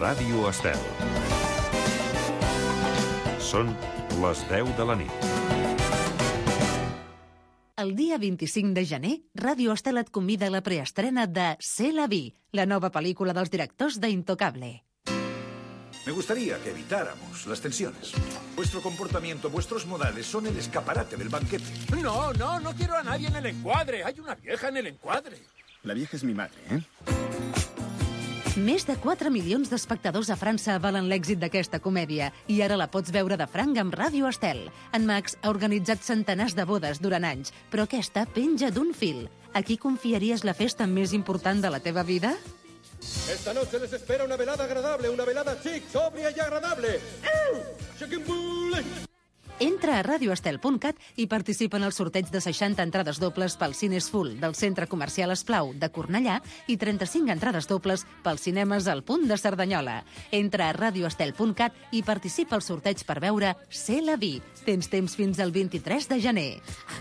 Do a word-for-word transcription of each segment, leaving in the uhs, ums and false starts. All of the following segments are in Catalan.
Ràdio Estel. Són les deu de la nit. El dia vint-i-cinc de gener, Ràdio Estel et convida a la preestrena de C'est la vie, la nova pel·lícula dels directors d'Intocable. Me gustaría que evitáramos las tensiones. Vuestro comportamiento, vuestros modales son el escaparate del banquete. No, no, no quiero a nadie en el encuadre. Hay una vieja en el encuadre. La vieja és mi madre, eh? Més de quatre milions d'espectadors a França avalen l'èxit d'aquesta comèdia i ara la pots veure de franc amb Ràdio Estel. En Max ha organitzat centenars de bodes durant anys, però aquesta penja d'un fil. A qui confiaries la festa més important de la teva vida? Esta noche les espera una velada agradable, una velada chic, sobria y agradable. Entra a radio estel punt cat i participa en el sorteig de seixanta entrades dobles pel Cines Full del Centre Comercial Esplau de Cornellà i trenta-cinc entrades dobles pels cinemes al Punt de Cerdanyola. Entra a radio estel punt cat i participa al sorteig per veure C'est la vie. Tens temps fins al vint-i-tres de gener.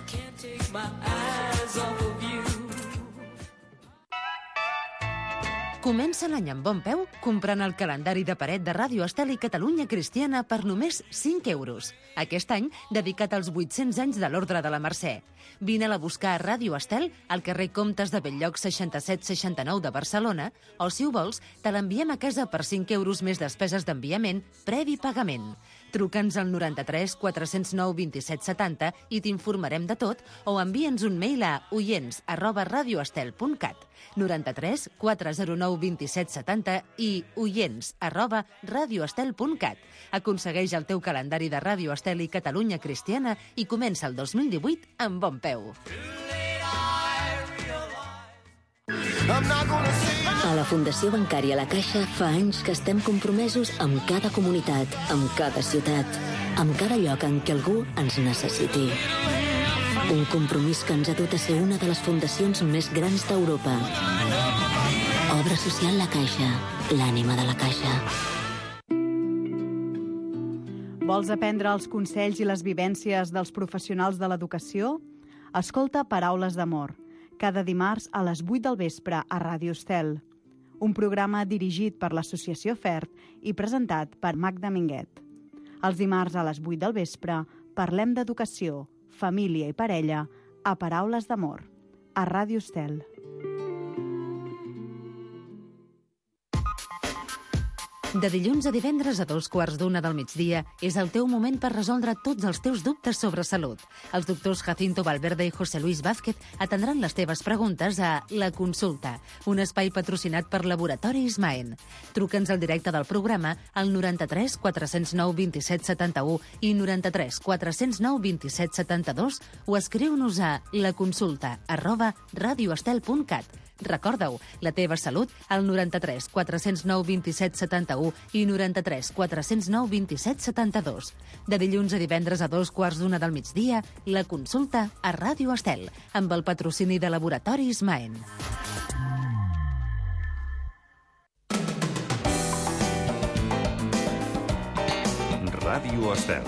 Comença l'any amb bon peu comprant el calendari de paret de Ràdio Estel i Catalunya Cristiana per només cinc euros. Aquest any, dedicat als vuit-cents anys de l'Ordre de la Mercè. Vine-la a buscar a Ràdio Estel, al carrer Comtes de Belllloc seixanta-set seixanta-nou de Barcelona, o, si ho vols, te l'enviem a casa per cinc euros més despeses d'enviament, previ pagament. Truca'ns al noranta-tres quatre zero nou vint-i-set setanta i t'informarem de tot, o envia'ns un mail a oients arroba radioestel punt cat. noranta-tres quatre zero nou vint-i-set setanta i oients arroba radioestel punt cat. Aconsegueix el teu calendari de Ràdio Estel i Catalunya Cristiana i comença el dos mil divuit amb bon peu. A la Fundació Bancària La Caixa fa anys que estem compromesos amb cada comunitat, amb cada ciutat, amb cada lloc en què algú ens necessiti. Un compromís que ens ha dut a ser una de les fundacions més grans d'Europa. Obra social La Caixa, l'ànima de la Caixa. Vols aprendre els consells i les vivències dels professionals de l'educació? Escolta Paraules d'amor, cada dimarts a les vuit del vespre a Ràdio Estel. Un programa dirigit per l'Associació FERT i presentat per Magda Minguet. Els dimarts a les vuit del vespre parlem d'educació, família i parella a Paraules d'amor, a Ràdio Estel. De dilluns a divendres a dos quarts d'una del migdia és el teu moment per resoldre tots els teus dubtes sobre salut. Els doctors Jacinto Valverde i José Luis Vázquez atendran les teves preguntes a La Consulta, un espai patrocinat per Laboratori Ismaen. Truca'ns al directe del programa al noranta-tres quatre zero nou vint-i-set setanta-u i noranta-tres quatre zero nou vint-i-set setanta-dos o escriu-nos a laconsulta arroba radioestel punt cat. Recorda-ho, la teva salut al noranta-tres quatre zero nou vint-i-set setanta-u i noranta-tres quatre zero nou vint-i-set setanta-dos. De dilluns a divendres a dos quarts d'una del migdia, La Consulta a Ràdio Estel, amb el patrocini de Laboratori Ismaen. Ràdio Estel.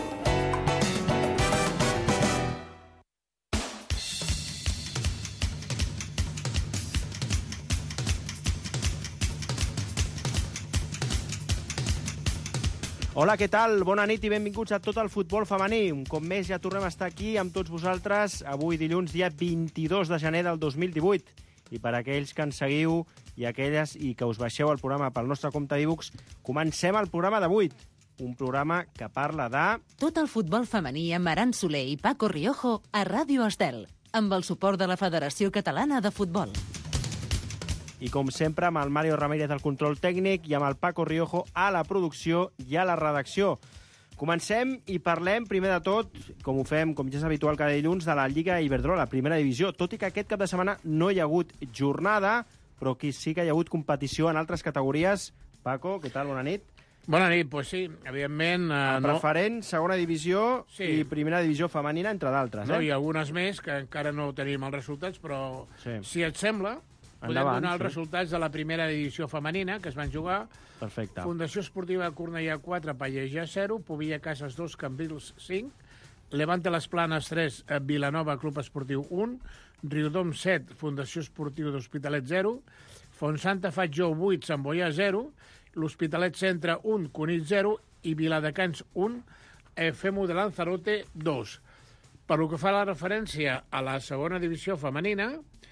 Hola, què tal? Bona nit i benvinguts a tot el futbol femení. Un cop més ja tornem a estar aquí amb tots vosaltres, avui dilluns, dia vint-i-dos de gener del dos mil divuit. I per aquells que ens seguiu i aquelles i que us baixeu el programa pel nostre compte d'e-books, comencem el programa d'avui. Un programa que parla de... Tot el futbol femení amb Aran Soler i Paco Riojo a Ràdio Estel, amb el suport de la Federació Catalana de Futbol. I com sempre, amb el Mario Ramírez al control tècnic i amb el Paco Riojo a la producció i a la redacció. Comencem i parlem, primer de tot, com ho fem, com ja és habitual cada dilluns, de la Lliga Iberdrola, primera divisió. Tot i que aquest cap de setmana no hi ha hagut jornada, però aquí sí que hi ha hagut competició en altres categories. Paco, què tal? Bona nit. Bona nit, doncs pues sí, evidentment... Uh, no... Preferent, segona divisió sí. I primera divisió femenina, entre d'altres. No, eh? hi ha algunes més que encara no tenim els resultats, però sí. Si et sembla... Podem Endavant, donar els sí. resultats de la primera divisió femenina que es van jugar. Perfecte. Fundació Esportiva Cornellà quatre, Pallejà zero, Pobilla Cases dos, Cambrils cinc, Levante Les Planes tres, Vilanova Club Esportiu un, Riudom set, Fundació Esportiva d'Hospitalet zero, Fontsanta Fatjó vuit, Sant Boià zero, l'Hospitalet Centre un, Cunit zero i Viladecans un, eh, Femo de Lanzarote dos. Per lo que fa la referència a la segona divisió femenina,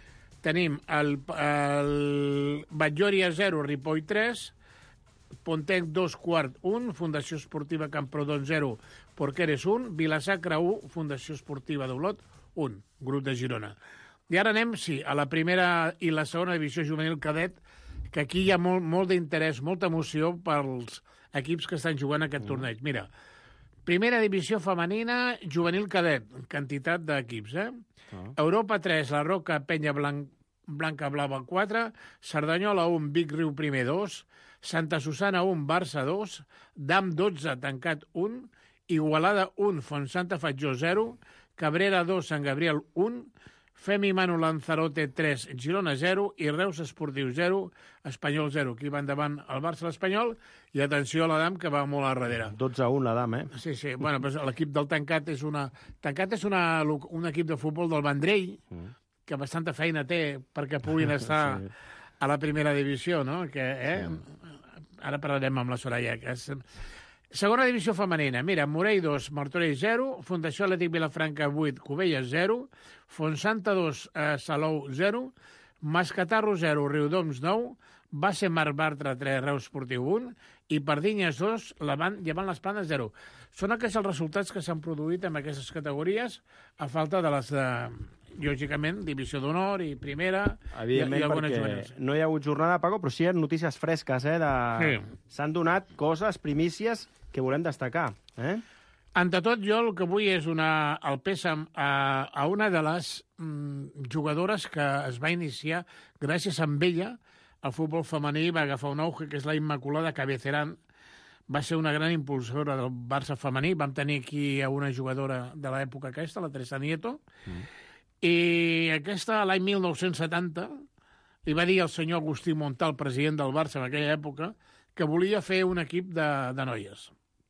tenim el, el Batllòria zero, Ripoll tres, Pontenc dos, Quart un, Fundació Esportiva Camprodon zero, Porqueres un, Vilasacra un, Fundació Esportiva d'Olot un, grup de Girona. I ara anem, sí, a la primera i la segona divisió juvenil cadet, que aquí hi ha molt, molt d'interès, molta emoció pels equips que estan jugant aquest mm. torneig. Mira, primera divisió femenina, juvenil cadet, quantitat d'equips, eh? Ah. Europa tres, La Roca, Penya Blanc, Blanca Blava quatre, Cerdanyola un, Vic Riu Primer dos, Santa Susana un, Barça dos, Dam dotze, Tancat un, Igualada un, Fontsanta Fatjó zero, Cabrera dos, Sant Gabriel un, Femi Manu Lanzarote tres, Girona zero i Reus Esportiu zero, Espanyol zero. Aquí va endavant el Barça l'Espanyol i atenció a l'Adam, que va molt a darrere. dotze a un l'Adam, eh? Sí, sí. Bueno, pues l'equip del Tancat és una... Tancat és una, un equip de futbol del Vendrell, mm. que bastanta feina té perquè puguin estar sí. a la primera divisió, no? Que, eh? Sí. Ara parlarem amb la Soraya. Que és... Segona divisió femenina. Mira, Morell dos, Martorell zero, Fundació Atlètic Vilafranca vuit, Cubelles zero, Fontsanta dos, eh, Salou zero, Mascatarro zero, Riudoms nou, Base Mar Bartra tres, Reus Esportiu un i Pardinyes dos, Lavant, Llevant les Planes zero. Són aquests els resultats que s'han produït en aquestes categories a falta de les de, lògicament, divisió d'honor i primera i, i algunes juvenils. No hi ha hagut jornada, Paco, però sí hi ha notícies fresques, eh? De... Sí. S'han donat coses, primícies, que volem destacar, eh? Ante tot, jo el que vull és una, el pèsam a, a una de les mm, jugadores que es va iniciar, gràcies a ella, el futbol femení va agafar un auge, que és la Immaculada Cabecerán. Va ser una gran impulsora del Barça femení. Vam tenir aquí una jugadora de l'època aquesta, la Teresa Nieto, mm. i aquesta, l'any mil nou-cents setanta, li va dir al senyor Agustí Montal, president del Barça en aquella època, que volia fer un equip de, de noies.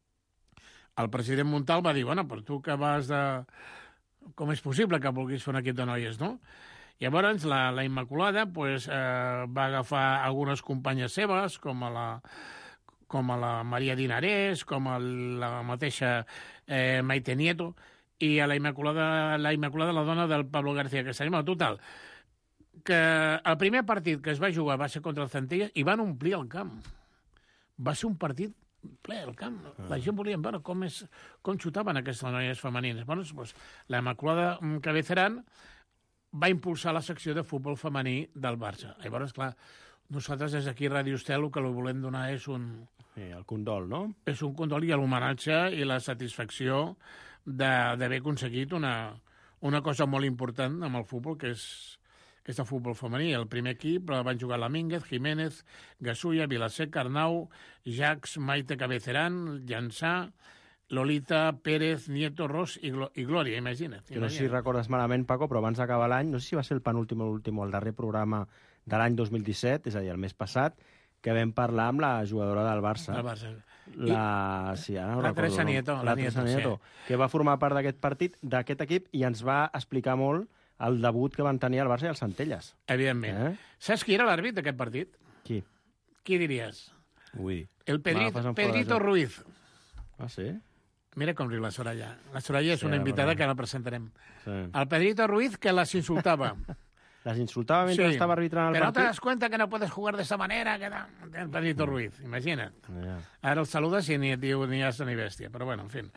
El president Montal va dir, bueno, però tu que vas de... Com és possible que vulguis fer un equip de noies, no? Llavors, la, la Immaculada pues, eh, va agafar algunes companyes seves, com a la, com a la Maria Dinarès, com a la mateixa eh, Maite Nieto, i a la Immaculada, la Immaculada, la dona del Pablo García Castellano. Total, que el primer partit que es va jugar va ser contra el Centelles i van omplir el camp. Va ser un partit ple al camp. La gent volia veure com, és, com xutaven aquestes noies femenines. Bueno, doncs, la Immaculada Cabecerán va impulsar la secció de futbol femení del Barça. Llavors, clar, nosaltres des d'aquí a Ràdio Estel el que li volem donar és un... Sí, el condol, no? És un condol i l'homenatge i la satisfacció d'haver aconseguit una, una cosa molt important amb el futbol, que és que és el futbol femení. El primer equip van jugar Lamínguez, Jiménez, Gasulla, Vilaseca, Arnau, Jacques, Maite Cabecerán, Llançà, Lolita, Pérez, Nieto, Ros i, Glo i Glòria, imagina't. Que no sé si recordes malament, Paco, però abans d'acabar l'any, no sé si va ser el penúltim o l'últim o el darrer programa de l'any dos mil disset, és a dir, el mes passat, que vam parlar amb la jugadora del Barça. El Barça. La, sí, ara no la recordo, Teresa Nieto. No? La, la Teresa Nieto, sí. Que va formar part d'aquest partit, d'aquest equip, i ens va explicar molt el debut que van tenir el Barça i el Centelles. Evidentment. Eh? Saps qui era l'àrbit d'aquest partit? Qui? Qui diries? Ui. El Pedrito, Pedrito Ruiz. Ah, sí? Mira com riu la Soraya. La Soraya és sí, una invitada que la presentarem. Sí. El Pedrito Ruiz, que les insultava. Les insultava mentre sí. estava arbitrant el Pero partit? Pero no te das cuenta que no puedes jugar de esa manera. Que no... El Pedrito mm. Ruiz, imagina't. Yeah. Ara el saludes i ni et diu ni asa ni bèstia. Però bueno, en fi.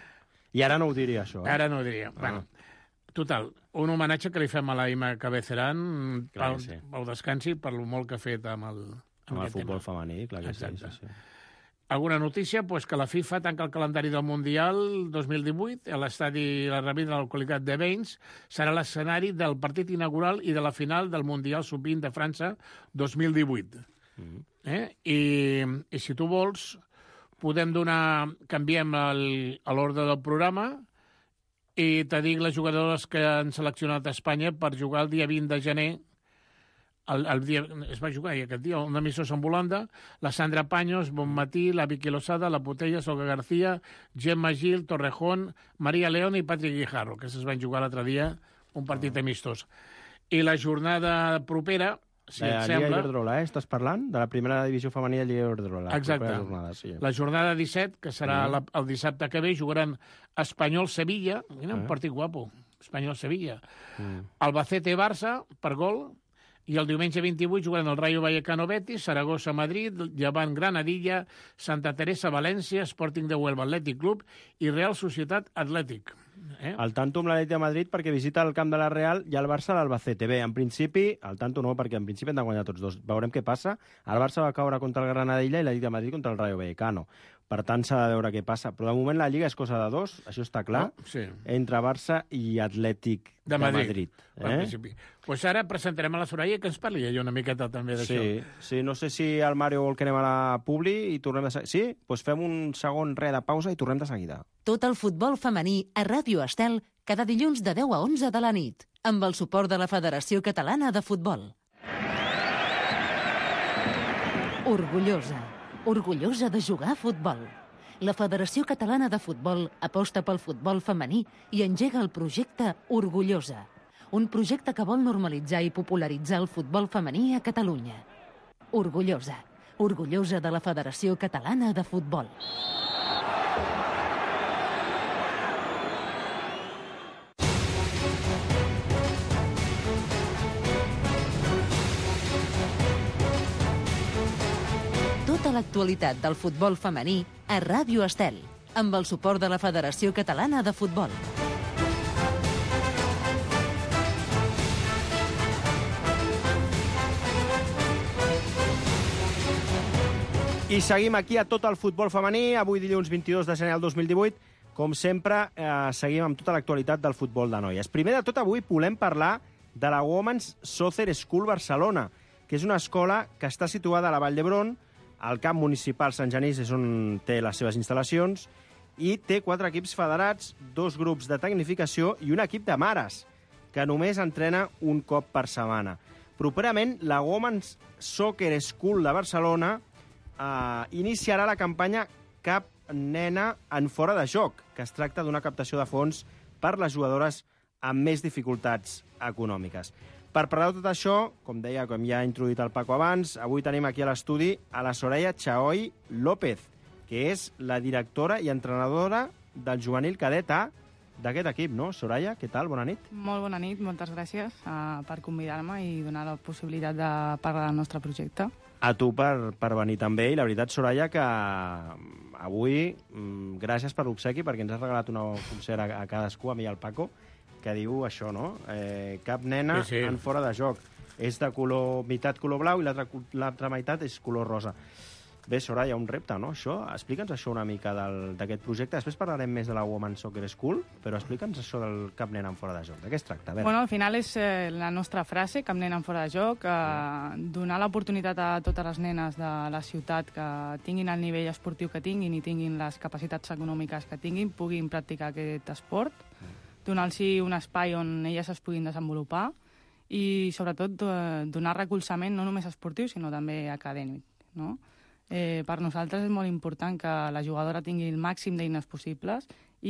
I ara no ho diria, això. Eh? Ara no ho diria. Ah. Bueno, total, un homenatge que li fem a la Ima Cabecerán pel, sí. pel descansi, per lo molt que ha fet amb el, amb amb el futbol tema. femení, clar que Exacte. sí. sí, sí. Alguna notícia? Pues que la FIFA tanca el calendari del Mundial dos mil divuit. L'estadi La Rabida de la localitat de Bains serà l'escenari del partit inaugural i de la final del Mundial sub vint de França dos mil divuit. Mm-hmm. eh? I, I si tu vols, podem donar... Canviem l'ordre del programa i te dic les jugadores que han seleccionat a Espanya per jugar el dia vint de gener. El, el dia, es va jugar aquest dia, un emissor Bolanda, la Sandra Paños, Bonmatí, la Vicky Losada, la Potella, Olga García, Gemma Gil, Torrejón, Maria León i Patrick Guijarro, que es van jugar l'altre dia un partit amistós. I la jornada propera si de et la sembla... Lliga Iberdrola, eh? Estàs parlant? De la primera divisió femenina de Lliga Iberdrola. Exacte. Jornada, sí. La jornada disset, que serà Mm. la, el dissabte que ve, jugaran Espanyol-Sevilla, mira, un Eh? partit guapo, Espanyol-Sevilla. Mm. Albacete-Barça, per gol, i el diumenge vint-i-vuit jugaran el Rayo Vallecano-Betis, Saragossa-Madrid, Llevant-Granadilla, Santa Teresa-València, Sporting de Huelva Atlètic Club i Real Societat Atlètic. Eh? El tanto amb l'Atlètic de Madrid perquè visita el camp de la Real i el Barça l'Albacete. Bé, en principi, el tanto no, perquè en principi han de guanyar tots dos. Veurem què passa. El Barça va caure contra el Granadilla i l'Atlètic de Madrid contra el Rayo Vallecano. Per tant, s'ha de veure què passa. Però de moment la Lliga és cosa de dos, això està clar, Oh, sí. entre Barça i Atlètic de, De Madrid. Madrid. En Eh? principi. Pues ara presentarem a la Soraya que ens parli ella una miqueta també d'això. Sí, sí, no sé si el Mario vol que anem a la Publi i tornem de seguida. Sí? Doncs fem un segon re de pausa i tornem de seguida. Tot el futbol femení a Ràdio Estel cada dilluns de deu a onze de la nit, amb el suport de la Federació Catalana de Futbol. Orgullosa. Orgullosa de jugar a futbol. La Federació Catalana de Futbol aposta pel futbol femení i engega el projecte Orgullosa, un projecte que vol normalitzar i popularitzar el futbol femení a Catalunya. Orgullosa. Orgullosa de la Federació Catalana de Futbol. Tota l'actualitat del futbol femení a Ràdio Estel, amb el suport de la Federació Catalana de Futbol. I seguim aquí a tot el futbol femení, avui dilluns vint-i-dos de gener del dos mil divuit. Com sempre, eh, seguim amb tota l'actualitat del futbol de noies. Primer de tot, avui volem parlar de la Women's Soccer School Barcelona, que és una escola que està situada a la Vall d'Hebron, al camp municipal Sant Genís és on té les seves instal·lacions, i té quatre equips federats, dos grups de tecnificació i un equip de mares, que només entrena un cop per setmana. Properament, la Women's Soccer School de Barcelona Uh, iniciarà la campanya Cap Nena en fora de joc, que es tracta d'una captació de fons per les jugadores amb més dificultats econòmiques. Per parlar de tot això, com deia, com ja ha introduït el Paco abans, avui tenim aquí a l'estudi a la Soraya Chaoy López, que és la directora i entrenadora del juvenil cadet A d'aquest equip, no? Soraya, què tal? Bona nit. Molt bona nit, moltes gràcies uh, per convidar-me i donar la possibilitat de parlar del nostre projecte. A tu per, per venir també, i la veritat, Soraya, que avui, gràcies per l'obsequi, perquè ens has regalat una pulsera a cadascú, a mi i al Paco, que diu això, no? Eh, cap nena sí, sí. en fora de joc. És de color, meitat color blau i l'altra meitat és color rosa. Bé, Soraya, un repte, no, això? Explica'ns això una mica d'aquest projecte. Després parlarem més de la Women's Soccer School, però explica'ns això del cap nena en fora de joc. De què es tracta? Bueno, al final és eh, la nostra frase, cap nena en fora de joc, eh, donar l'oportunitat a totes les nenes de la ciutat que tinguin el nivell esportiu que tinguin i tinguin les capacitats econòmiques que tinguin, puguin practicar aquest esport, donar-los un espai on elles es puguin desenvolupar i, sobretot, eh, donar recolzament no només esportiu, sinó també acadèmic, no? Eh, per nosaltres és molt important que la jugadora tingui el màxim d'eines possibles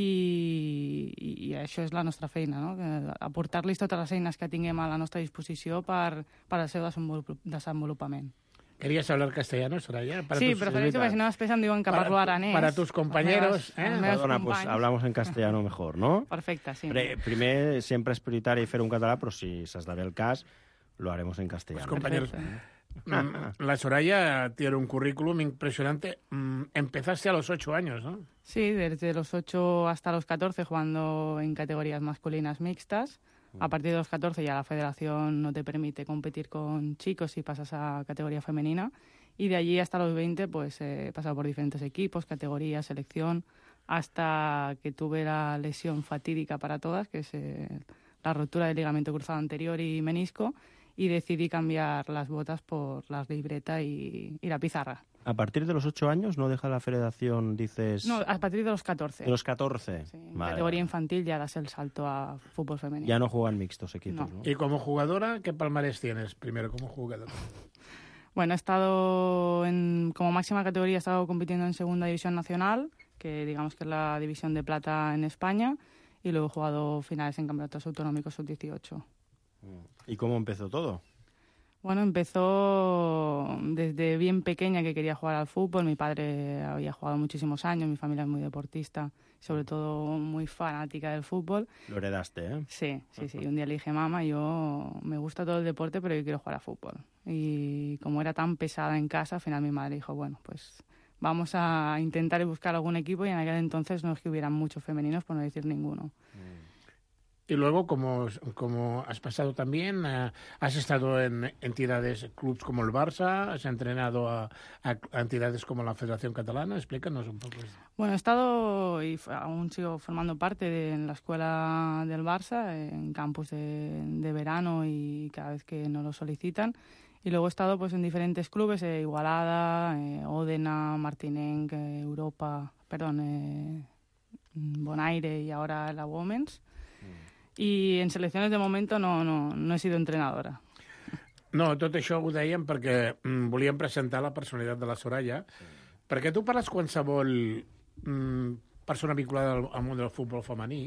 i, i, i això és la nostra feina, no? Aportar-los totes les eines que tinguem a la nostra disposició per, per al seu desenvolupament. ¿Querías hablar castellano, Soraya? Para sí, tus... prefereixo, perquè si no després em diuen que para, parlo aranès. Para tus compañeros. Meves, ¿eh? Perdona, pues hablamos en castellano mejor, ¿no? Perfecte, sí. Pre primer, sempre és prioritari fer un català, però si s'esdevé el cas, lo haremos en castellano. Pues, compañeros, la Soraya tiene un currículum impresionante. Empezaste a los ocho años, ¿no? Sí, desde los ocho hasta los catorce jugando en categorías masculinas mixtas. A partir de los catorce ya la federación no te permite competir con chicos y pasas a categoría femenina. Y de allí hasta los veinte pues he pasado por diferentes equipos, categorías, selección, hasta que tuve la lesión fatídica para todas, que es eh, la rotura del ligamento cruzado anterior y menisco, y decidí cambiar las botas por las libreta y, y la pizarra. A partir de los ocho años no deja la federación, dices... No, a partir de los catorce. De los catorce. Sí, en vale, categoría vale. infantil ya das el salto a fútbol femenino. Ya no juegan mixtos equipos, No. ¿no? Y como jugadora, ¿qué palmarés tienes primero como jugadora? Bueno, he estado en, como máxima categoría, he estado compitiendo en segunda división nacional, que digamos que es la división de plata en España, y luego he jugado finales en campeonatos autonómicos sub dieciocho. ¿Y cómo empezó todo? Bueno, empezó desde bien pequeña que quería jugar al fútbol. Mi padre había jugado muchísimos años, mi familia es muy deportista, sobre todo muy fanática del fútbol. Lo heredaste, ¿eh? Sí, sí, sí. Un día le dije, mamá, yo me gusta todo el deporte, pero yo quiero jugar a fútbol. Y como era tan pesada en casa, al final mi madre dijo, bueno, pues vamos a intentar buscar algún equipo, y en aquel entonces no es que hubieran muchos femeninos, por no decir ninguno. Y luego, como, como has pasado también, uh, has estado en entidades, clubs como el Barça, has entrenado a, a, a entidades como la Federación Catalana. Explícanos un poco eso. Bueno, he estado y aún sigo formando parte de en la escuela del Barça, en campus de, de verano y cada vez que nos lo solicitan. Y luego he estado pues en diferentes clubes, eh, Igualada, eh, Òdena, Martinenc, eh, Europa, perdón, eh, Bonaire y ahora la Women's. I en selecciones de momento no, no, no he sido entrenadora. No, tot això ho dèiem perquè mm, volíem presentar la personalitat de la Soraya, sí. Perquè tu parles qualsevol mm, persona vinculada al, al món del futbol femení,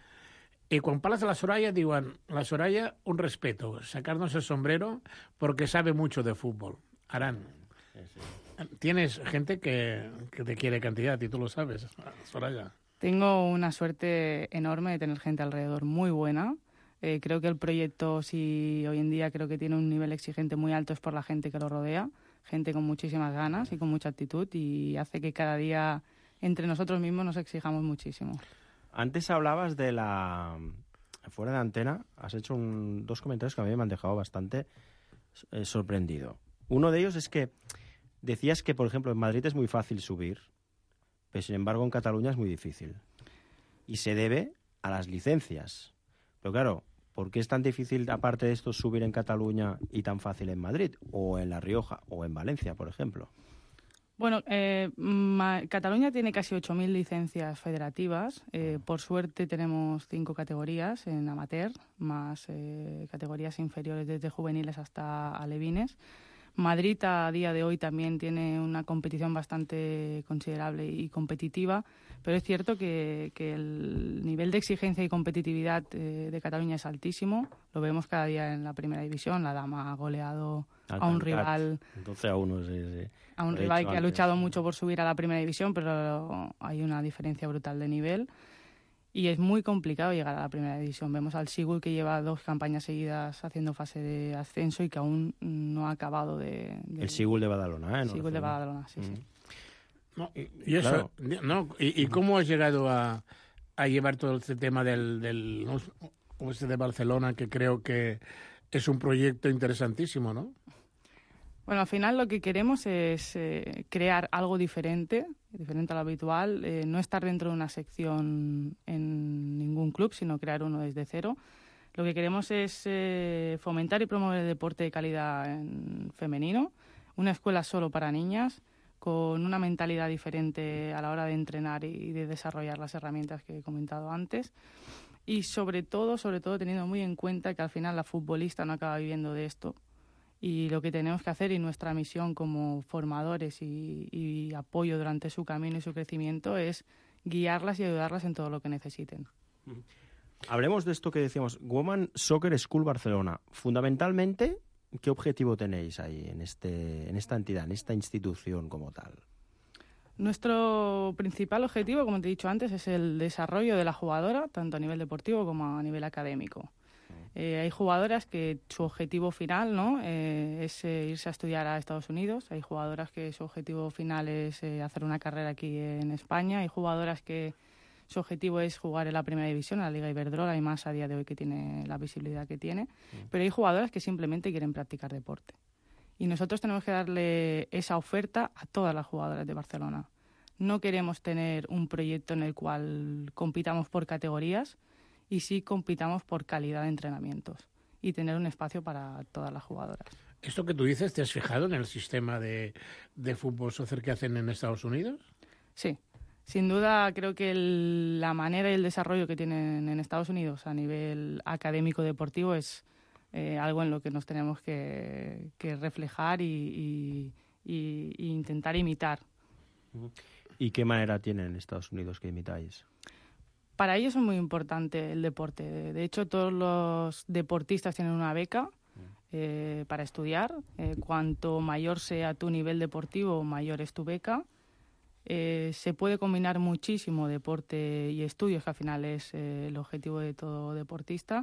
i quan parles de la Soraya diuen, la Soraya, un respeto, sacarnos el sombrero porque sabe mucho de fútbol. Aran, sí, sí. Tienes gente que, que te quiere cantidad y tú lo sabes, Soraya. Tengo una suerte enorme de tener gente alrededor muy buena. Eh, creo que el proyecto, sí, hoy en día creo que tiene un nivel exigente muy alto, es por la gente que lo rodea, gente con muchísimas ganas y con mucha actitud, y hace que cada día entre nosotros mismos nos exijamos muchísimo. Antes hablabas de la... Fuera de antena, has hecho un, dos comentarios que a mí me han dejado bastante eh, sorprendido. Uno de ellos es que decías que, por ejemplo, en Madrid es muy fácil subir, pero sin embargo en Cataluña es muy difícil. Y se debe a las licencias. Pero claro, ¿por qué es tan difícil, aparte de esto, subir en Cataluña y tan fácil en Madrid, o en La Rioja, o en Valencia, por ejemplo? Bueno, eh, Ma- Cataluña tiene casi ocho mil licencias federativas. Eh, por suerte tenemos cinco categorías en amateur, más eh, categorías inferiores desde juveniles hasta alevines. Madrid a día de hoy también tiene una competición bastante considerable y competitiva, pero es cierto que, que el nivel de exigencia y competitividad eh, de Cataluña es altísimo. Lo vemos cada día en la primera división. La Dama ha goleado a un rival, doce a uno, sí, sí. a un rival que ha luchado mucho por subir a la primera división, pero hay una diferencia brutal de nivel. Y es muy complicado llegar a la primera división. Vemos al Sigul, que lleva dos campañas seguidas haciendo fase de ascenso y que aún no ha acabado de... de... El Sigul de Badalona, ¿eh? El Sigul de Badalona, sí, mm. sí. No, y, y eso, claro. no, y, ¿y cómo has llegado a, a llevar todo este tema del, del ¿no? este de Barcelona, que creo que es un proyecto interesantísimo, ¿no? Bueno, al final lo que queremos es eh, crear algo diferente, diferente a lo habitual, eh, no estar dentro de una sección en ningún club, sino crear uno desde cero. Lo que queremos es eh, fomentar y promover el deporte de calidad en femenino, una escuela solo para niñas, con una mentalidad diferente a la hora de entrenar y de desarrollar las herramientas que he comentado antes. Y sobre todo, sobre todo teniendo muy en cuenta que al final la futbolista no acaba viviendo de esto. Y lo que tenemos que hacer, y nuestra misión como formadores y, y apoyo durante su camino y su crecimiento, es guiarlas y ayudarlas en todo lo que necesiten. Hablemos de esto que decíamos, Women Soccer School Barcelona. Fundamentalmente, ¿qué objetivo tenéis ahí en, este, en esta entidad, en esta institución como tal? Nuestro principal objetivo, como te he dicho antes, es el desarrollo de la jugadora, tanto a nivel deportivo como a nivel académico. Eh, hay jugadoras que su objetivo final, ¿no? eh, es eh, irse a estudiar a Estados Unidos. Hay jugadoras que su objetivo final es eh, hacer una carrera aquí en España. Hay jugadoras que su objetivo es jugar en la primera división, en la Liga Iberdrola, y más a día de hoy que tiene la visibilidad que tiene. Sí. Pero hay jugadoras que simplemente quieren practicar deporte. Y nosotros tenemos que darle esa oferta a todas las jugadoras de Barcelona. No queremos tener un proyecto en el cual compitamos por categorías, y sí compitamos por calidad de entrenamientos y tener un espacio para todas las jugadoras. ¿Esto que tú dices, te has fijado en el sistema de, de fútbol soccer que hacen en Estados Unidos? Sí, sin duda creo que el, la manera y el desarrollo que tienen en Estados Unidos a nivel académico deportivo es eh, algo en lo que nos tenemos que, que reflejar y, y, y, y intentar imitar. ¿Y qué manera tienen en Estados Unidos que imitáis? Para ellos es muy importante el deporte. De hecho, todos los deportistas tienen una beca eh, para estudiar. Eh, cuanto mayor sea tu nivel deportivo, mayor es tu beca. Eh, se puede combinar muchísimo deporte y estudios, que al final es eh, el objetivo de todo deportista,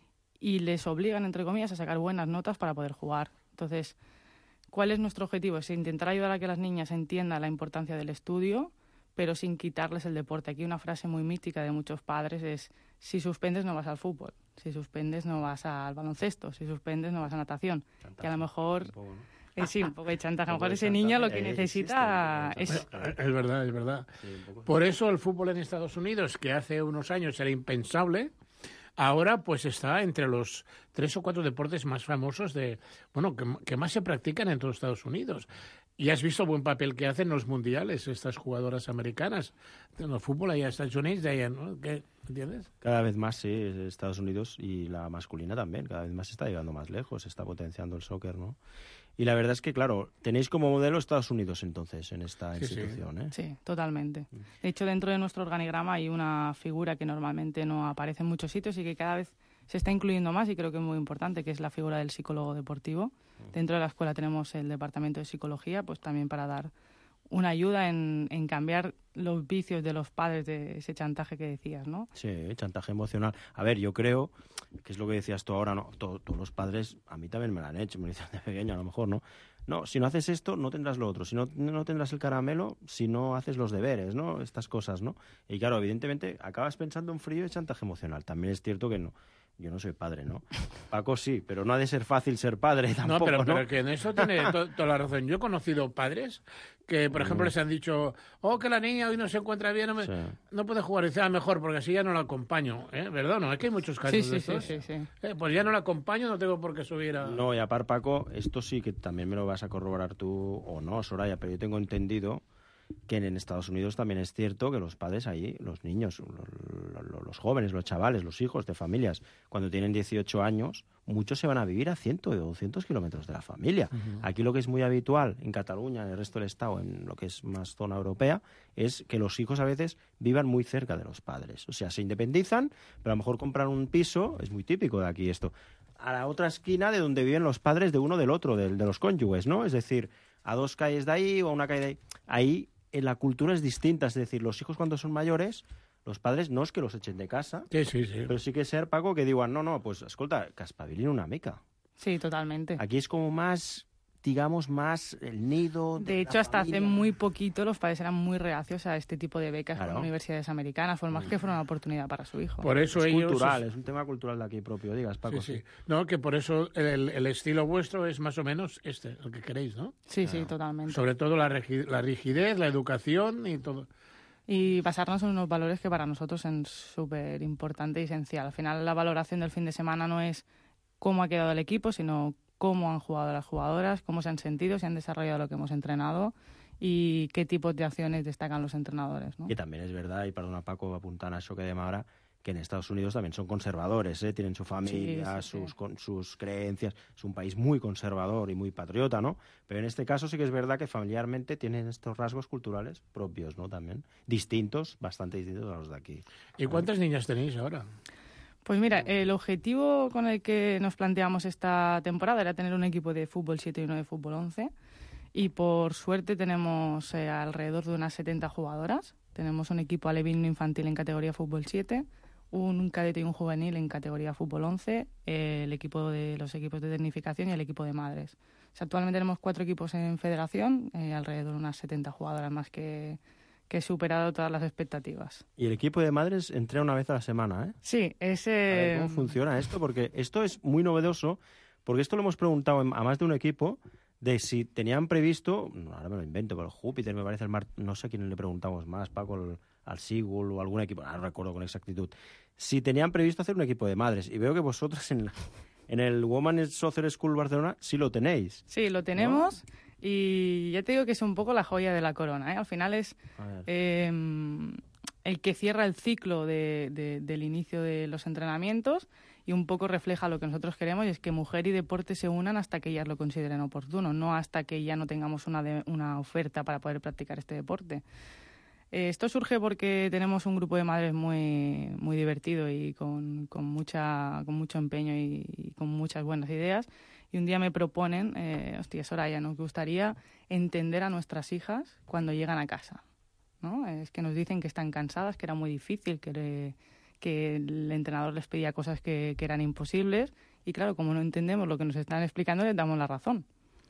y les obligan, entre comillas, a sacar buenas notas para poder jugar. Entonces, ¿cuál es nuestro objetivo? Es intentar ayudar a que las niñas entiendan la importancia del estudio, pero sin quitarles el deporte. Aquí una frase muy mítica de muchos padres es: si suspendes no vas al fútbol, si suspendes no vas al baloncesto, si suspendes no vas a natación. Que a lo mejor... Eh, sí, un poco de chantaje. A lo mejor ese niño lo que necesita es... Es verdad, es verdad. Por eso el fútbol en Estados Unidos, que hace unos años era impensable, ahora pues está entre los tres o cuatro deportes más famosos de, bueno, que, que más se practican en todos Estados Unidos. Y has visto el buen papel que hacen los mundiales estas jugadoras americanas. En el fútbol allá en Estados Unidos, de allá, ¿no? ¿Qué? ¿Entiendes? Cada vez más, sí, Estados Unidos, y la masculina también, cada vez más se está llegando más lejos, se está potenciando el soccer, ¿no? Y la verdad es que, claro, tenéis como modelo Estados Unidos entonces en esta sí, institución, sí. ¿eh? Sí, totalmente. De hecho, dentro de nuestro organigrama hay una figura que normalmente no aparece en muchos sitios y que cada vez se está incluyendo más, y creo que es muy importante, que es la figura del psicólogo deportivo. Dentro de la escuela tenemos el departamento de psicología, pues también para dar una ayuda en, en cambiar los vicios de los padres de ese chantaje que decías, ¿no? Sí, chantaje emocional. A ver, yo creo, que es lo que decías tú ahora, ¿no? Todos, todos los padres, a mí también me lo han hecho, me lo dicen de pequeño a lo mejor, ¿no? No, si no haces esto, no tendrás lo otro. Si no, no tendrás el caramelo, si no haces los deberes, ¿no? Estas cosas, ¿no? Y claro, evidentemente, acabas pensando en frío y chantaje emocional. También es cierto que no. Yo no soy padre, ¿no? Paco sí, pero no ha de ser fácil ser padre tampoco, No, pero, ¿no? pero que en eso tiene to, toda la razón. Yo he conocido padres que, por ejemplo, les han dicho, oh, que la niña hoy no se encuentra bien, no, me, sí. no puede jugar. Y dice, ah, mejor, porque así ya no la acompaño. ¿Eh? ¿Verdad? No, es que hay muchos casos sí, sí, de estos. Sí, sí, sí. Eh, pues ya no la acompaño, no tengo por qué subir a... No, y aparte, Paco, esto sí que también me lo vas a corroborar tú, o no, Soraya, pero yo tengo entendido que en Estados Unidos también es cierto que los padres ahí, los niños, los, los jóvenes, los chavales, los hijos de familias, cuando tienen dieciocho años, muchos se van a vivir a cien o doscientos kilómetros de la familia. Uh-huh. Aquí lo que es muy habitual en Cataluña, en el resto del Estado, en lo que es más zona europea, es que los hijos a veces vivan muy cerca de los padres. O sea, se independizan, pero a lo mejor compran un piso, es muy típico de aquí esto, a la otra esquina de donde viven los padres de uno del otro, de, de los cónyuges, ¿no? Es decir, a dos calles de ahí o a una calle de ahí. Ahí en la cultura es distinta, es decir, los hijos cuando son mayores, los padres no es que los echen de casa, sí, sí, sí. pero sí que ser, Paco, que digan, no, no, pues, escolta, que espavilin una mica. Sí, totalmente. Aquí es como más, digamos, más el nido de De hecho, la hasta familia. hace muy poquito los padres eran muy reacios a este tipo de becas Claro. con universidades americanas, por más que fuera una oportunidad para su hijo. Por eso es ellos... cultural, es un tema cultural de aquí propio, digas, Paco. Sí, sí. sí. No, que por eso el, el estilo vuestro es más o menos este, el que queréis, ¿no? Sí, Claro. sí, totalmente. Sobre todo la, regi- la rigidez, la educación y todo. Y basarnos en unos valores que para nosotros son súper importante y esencial. Al final, la valoración del fin de semana no es cómo ha quedado el equipo, sino cómo han jugado las jugadoras, cómo se han sentido, si han desarrollado lo que hemos entrenado y qué tipos de acciones destacan los entrenadores, ¿no? Que también es verdad, y perdona Paco, apuntant a això que dèiem ara, que en Estados Unidos también son conservadores, ¿eh? Tienen su familia, Sí, sí, sus, sí. con, sus creencias, es un país muy conservador y muy patriota, ¿no? Pero en este caso sí que es verdad que familiarmente tienen estos rasgos culturales propios, ¿no? También distintos, bastante distintos a los de aquí. ¿Y cuántas niñas tenéis ahora? Pues mira, el objetivo con el que nos planteamos esta temporada era tener un equipo de fútbol siete y uno de fútbol once. Y por suerte tenemos eh, alrededor de unas setenta jugadoras. Tenemos un equipo alevín infantil en categoría fútbol siete, un cadete y un juvenil en categoría fútbol once, eh, el equipo de los equipos de tecnificación y el equipo de madres. O sea, actualmente tenemos cuatro equipos en federación, eh, alrededor de unas setenta jugadoras más que, que he superado todas las expectativas. Y el equipo de madres entrena una vez a la semana, ¿eh? Sí, es... A ver, Eh... ¿cómo funciona esto? Porque esto es muy novedoso, porque esto lo hemos preguntado a más de un equipo, de si tenían previsto, ahora me lo invento, pero el Júpiter, me parece, el Mar, no sé a quién le preguntamos más, Paco, el, al Sigul o algún equipo, no recuerdo con exactitud, si tenían previsto hacer un equipo de madres. Y veo que vosotros en, la, en el Women's Soccer School Barcelona sí lo tenéis. Sí, lo tenemos, ¿no? Y ya te digo que es un poco la joya de la corona, ¿eh? Al final es eh, el que cierra el ciclo de, de, del inicio de los entrenamientos y un poco refleja lo que nosotros queremos, y es que mujer y deporte se unan hasta que ellas lo consideren oportuno, no hasta que ya no tengamos una, de, una oferta para poder practicar este deporte. Eh, esto surge porque tenemos un grupo de madres muy, muy divertido y con, con, mucha, con mucho empeño y, y con muchas buenas ideas, y un día me proponen, eh, hostia, Soraya, nos gustaría entender a nuestras hijas cuando llegan a casa, ¿no? Es que nos dicen que están cansadas, que era muy difícil, que, le, que el entrenador les pedía cosas que, que eran imposibles, y claro, como no entendemos lo que nos están explicando, les damos la razón.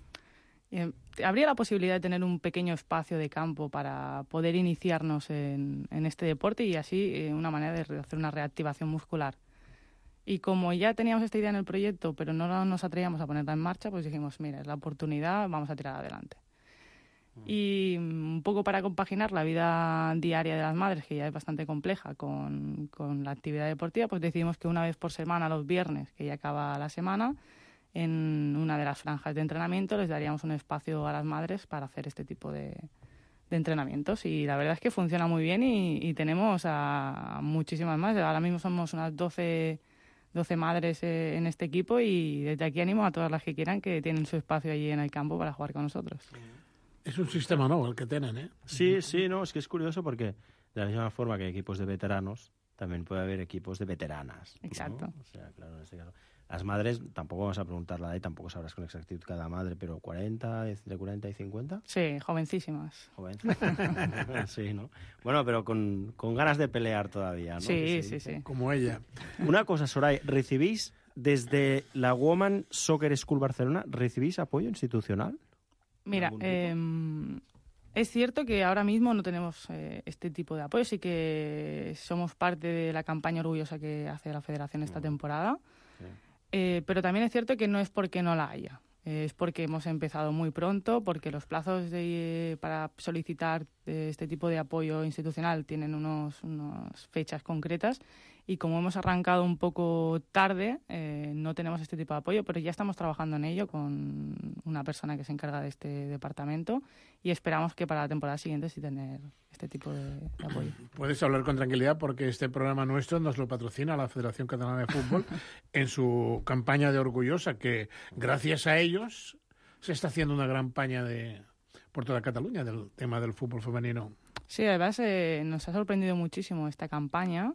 Eh, habría la posibilidad de tener un pequeño espacio de campo para poder iniciarnos en, en este deporte y así eh, una manera de hacer una reactivación muscular. Y como ya teníamos esta idea en el proyecto, pero no nos atrevíamos a ponerla en marcha, pues dijimos, mira, es la oportunidad, vamos a tirar adelante. Mm. Y un poco para compaginar la vida diaria de las madres, que ya es bastante compleja, con, con la actividad deportiva, pues decidimos que una vez por semana, los viernes, que ya acaba la semana, en una de las franjas de entrenamiento les daríamos un espacio a las madres para hacer este tipo de, de entrenamientos. Y la verdad es que funciona muy bien y, y tenemos a muchísimas más. Ahora mismo somos unas doce madres eh, en este equipo y desde aquí animo a todas las que quieran que tienen su espacio allí en el campo para jugar con nosotros. Es un sistema nuevo el que tienen, ¿eh? Sí, sí, no, es que es curioso porque de la misma forma que hay equipos de veteranos, también puede haber equipos de veteranas, ¿no? Exacto. O sea, claro, en este caso. Las madres, tampoco vamos a preguntar la edad y tampoco sabrás con exactitud cada madre, pero ¿cuarenta, de cuarenta y cincuenta? Sí, jovencísimas. Jovencísimas. Sí, ¿no? Bueno, pero con, con ganas de pelear todavía, ¿no? Sí, sí, sí. Como ella. Una cosa, Soraya, ¿recibís desde la Women Soccer School Barcelona, ¿recibís apoyo institucional? Mira, eh, es cierto que ahora mismo no tenemos eh, este tipo de apoyo, sí que somos parte de la campaña orgullosa que hace la Federación esta temporada. Sí. Eh, pero también es cierto que no es porque no la haya, eh, es porque hemos empezado muy pronto, porque los plazos de, para solicitar eh, este tipo de apoyo institucional tienen unos, unas fechas concretas y como hemos arrancado un poco tarde, eh, no tenemos este tipo de apoyo, pero ya estamos trabajando en ello con una persona que se encarga de este departamento y esperamos que para la temporada siguiente sí tener este tipo de, de apoyo. Puedes hablar con tranquilidad porque este programa nuestro nos lo patrocina la Federación Catalana de Fútbol en su campaña de Orgullosa, que gracias a ellos se está haciendo una gran campaña de, por toda Cataluña del tema del fútbol femenino. Sí, además eh, nos ha sorprendido muchísimo esta campaña.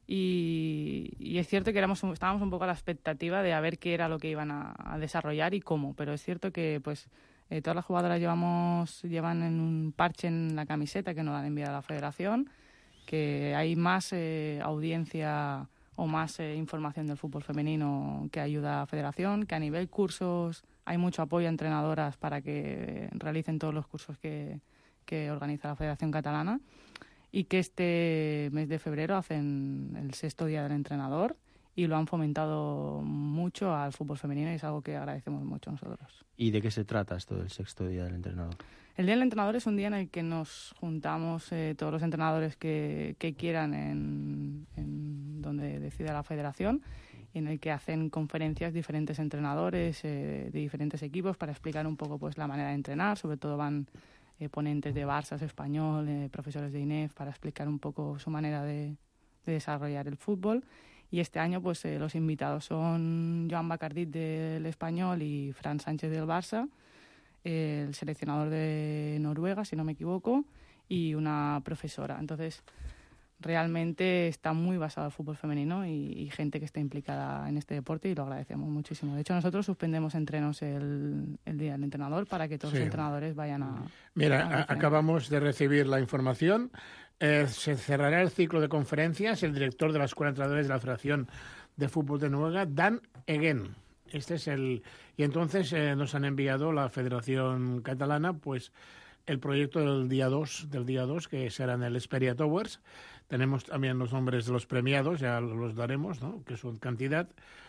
Y, y es cierto que éramos, estábamos un poco a la expectativa de a ver qué era lo que iban a, a desarrollar y cómo, pero es cierto que pues eh, todas las jugadoras llevamos llevan en un parche en la camiseta que nos han enviado a la Federación, que hay más eh, audiencia o más eh, información del fútbol femenino que ayuda a la Federación, que a nivel cursos hay mucho apoyo a entrenadoras para que realicen todos los cursos que, que organiza la Federación Catalana. Y que este mes de febrero hacen el sexto día del entrenador y lo han fomentado mucho al fútbol femenino y es algo que agradecemos mucho nosotros. ¿Y de qué se trata esto del sexto día del entrenador? El día del entrenador es un día en el que nos juntamos eh, todos los entrenadores que, que quieran en, en donde decida la federación y en el que hacen conferencias diferentes entrenadores eh, de diferentes equipos para explicar un poco pues la manera de entrenar, sobre todo van Eh, ponentes de Barça, Español, eh, profesores de I N E F para explicar un poco su manera de, de desarrollar el fútbol. Y este año pues eh, los invitados son Joan Bacardit del Español y Fran Sánchez del Barça, eh, el seleccionador de Noruega, si no me equivoco, y una profesora. Entonces, realmente está muy basado el fútbol femenino y, y gente que está implicada en este deporte y lo agradecemos muchísimo. De hecho, nosotros suspendemos entrenos el, el día del entrenador para que todos sí. los entrenadores vayan a... Mira, a a, acabamos de recibir la información. Eh, se cerrará el ciclo de conferencias. El director de la Escuela de Entrenadores de la Federación de Fútbol de Noruega, Dan Eggen. Este es el... Y entonces eh, nos han enviado la Federación Catalana, pues, el proyecto del día dos, del día dos, que será en el Xperia Towers. Tenemos también los nombres de los premiados, ya los daremos, ¿no? Que son cantidad.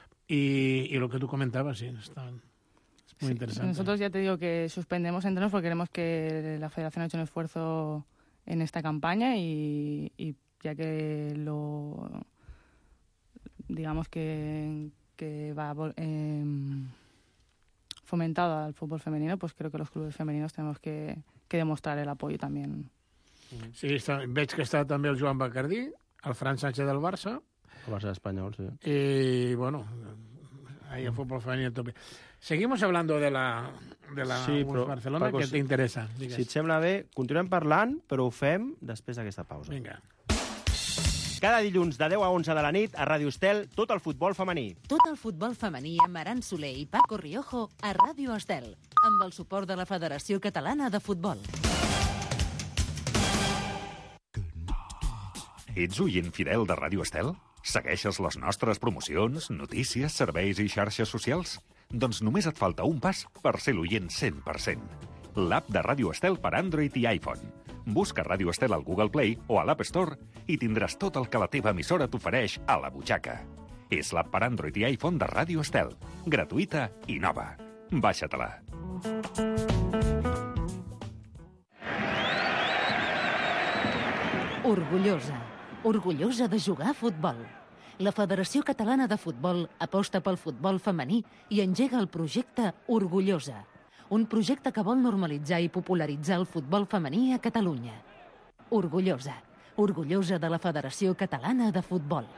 Y, y lo que tú comentabas, sí, está, es muy sí, interesante. Nosotros ya te digo que suspendemos entrenos porque queremos que la Federación ha hecho un esfuerzo en esta campaña y, y ya que lo... digamos que, que va eh, fomentado al fútbol femenino, pues creo que los clubes femeninos tenemos que, que demostrar el apoyo también. Sí, està, veig que està també el Joan Bacardí, el Fran Sánchez del Barça. El Barça espanyol, sí. Y bueno, ahí el fútbol femenino tope. Seguimos hablando de la, de la sí, però, Barcelona, Paco, que t'interessa. Si et sembla bé, continuem parlant, però ho fem després d'aquesta pausa. Vinga. Cada dilluns de deu a onze de la nit a Ràdio Estel, tot el futbol femení. Tot el futbol femení amb Aran Soler i Paco Riojo a Ràdio Estel, amb el suport de la Federació Catalana de Futbol. Ets oient fidel de Ràdio Estel? Segueixes les nostres promocions, notícies, serveis i xarxes socials? Doncs només et falta un pas per ser l'oient cent per cent. L'app de Ràdio Estel per Android i iPhone. Busca Ràdio Estel al Google Play o a l'App Store i tindràs tot el que la teva emissora t'ofereix a la butxaca. És l'app per Android i iPhone de Ràdio Estel. Gratuïta i nova. Baixa-te-la. Orgullosa. Orgullosa de jugar a futbol. La Federació Catalana de Futbol aposta pel futbol femení i engega el projecte Orgullosa, un projecte que vol normalitzar i popularitzar el futbol femení a Catalunya. Orgullosa. Orgullosa de la Federació Catalana de Futbol.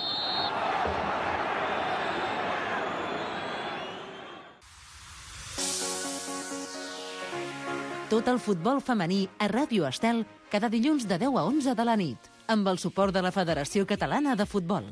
Tot el futbol femení a Ràdio Estel cada dilluns de deu a onze de la nit, amb el suport de la Federació Catalana de Futbol.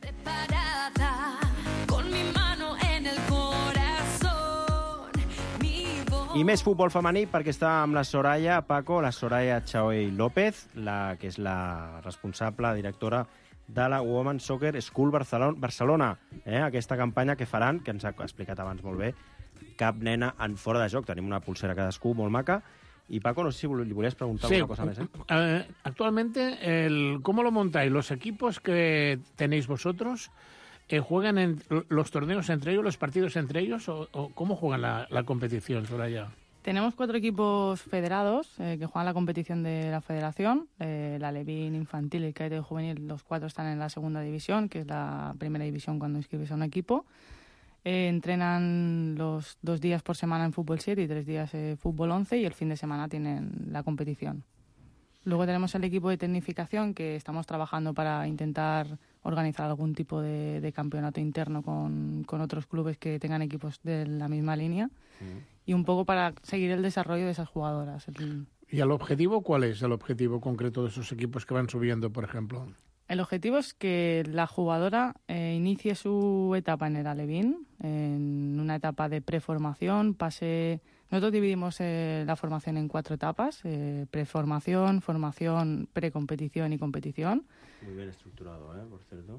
I més futbol femení perquè està amb la Soraya, Paco, la Soraya Chaoey López, la que és la responsable, directora de la Women's Soccer School Barcelona. Eh? Aquesta campanya que faran, que ens ha explicat abans molt bé, cap nena en fora de joc. Tenim una pulsera cadascú molt maca. Y Paco, no sé si li volies preguntar sí, alguna cosa más. ¿eh? Eh, actualmente, el, ¿cómo lo montáis? ¿Los equipos que tenéis vosotros eh, juegan en los torneos entre ellos, los partidos entre ellos, o, o cómo juegan la, la competición, Soraya? Tenemos cuatro equipos federados eh, que juegan la competición de la federación. Eh, la Levín infantil y el cadete juvenil, los cuatro están en la segunda división, que es la primera división cuando inscribes a un equipo. Eh, entrenan los dos días por semana en fútbol siete y tres días en fútbol once y el fin de semana tienen la competición. Luego tenemos el equipo de tecnificación que estamos trabajando para intentar organizar algún tipo de, de campeonato interno con, con otros clubes que tengan equipos de la misma línea mm. y un poco para seguir el desarrollo de esas jugadoras. El... ¿Y el objetivo cuál es, el objetivo concreto de esos equipos que van subiendo, por ejemplo? El objetivo es que la jugadora eh, inicie su etapa en el Alevín, en una etapa de preformación, pase... Nosotros dividimos eh, la formación en cuatro etapas, eh, preformación, formación, precompetición y competición. Muy bien estructurado, ¿eh? Por cierto.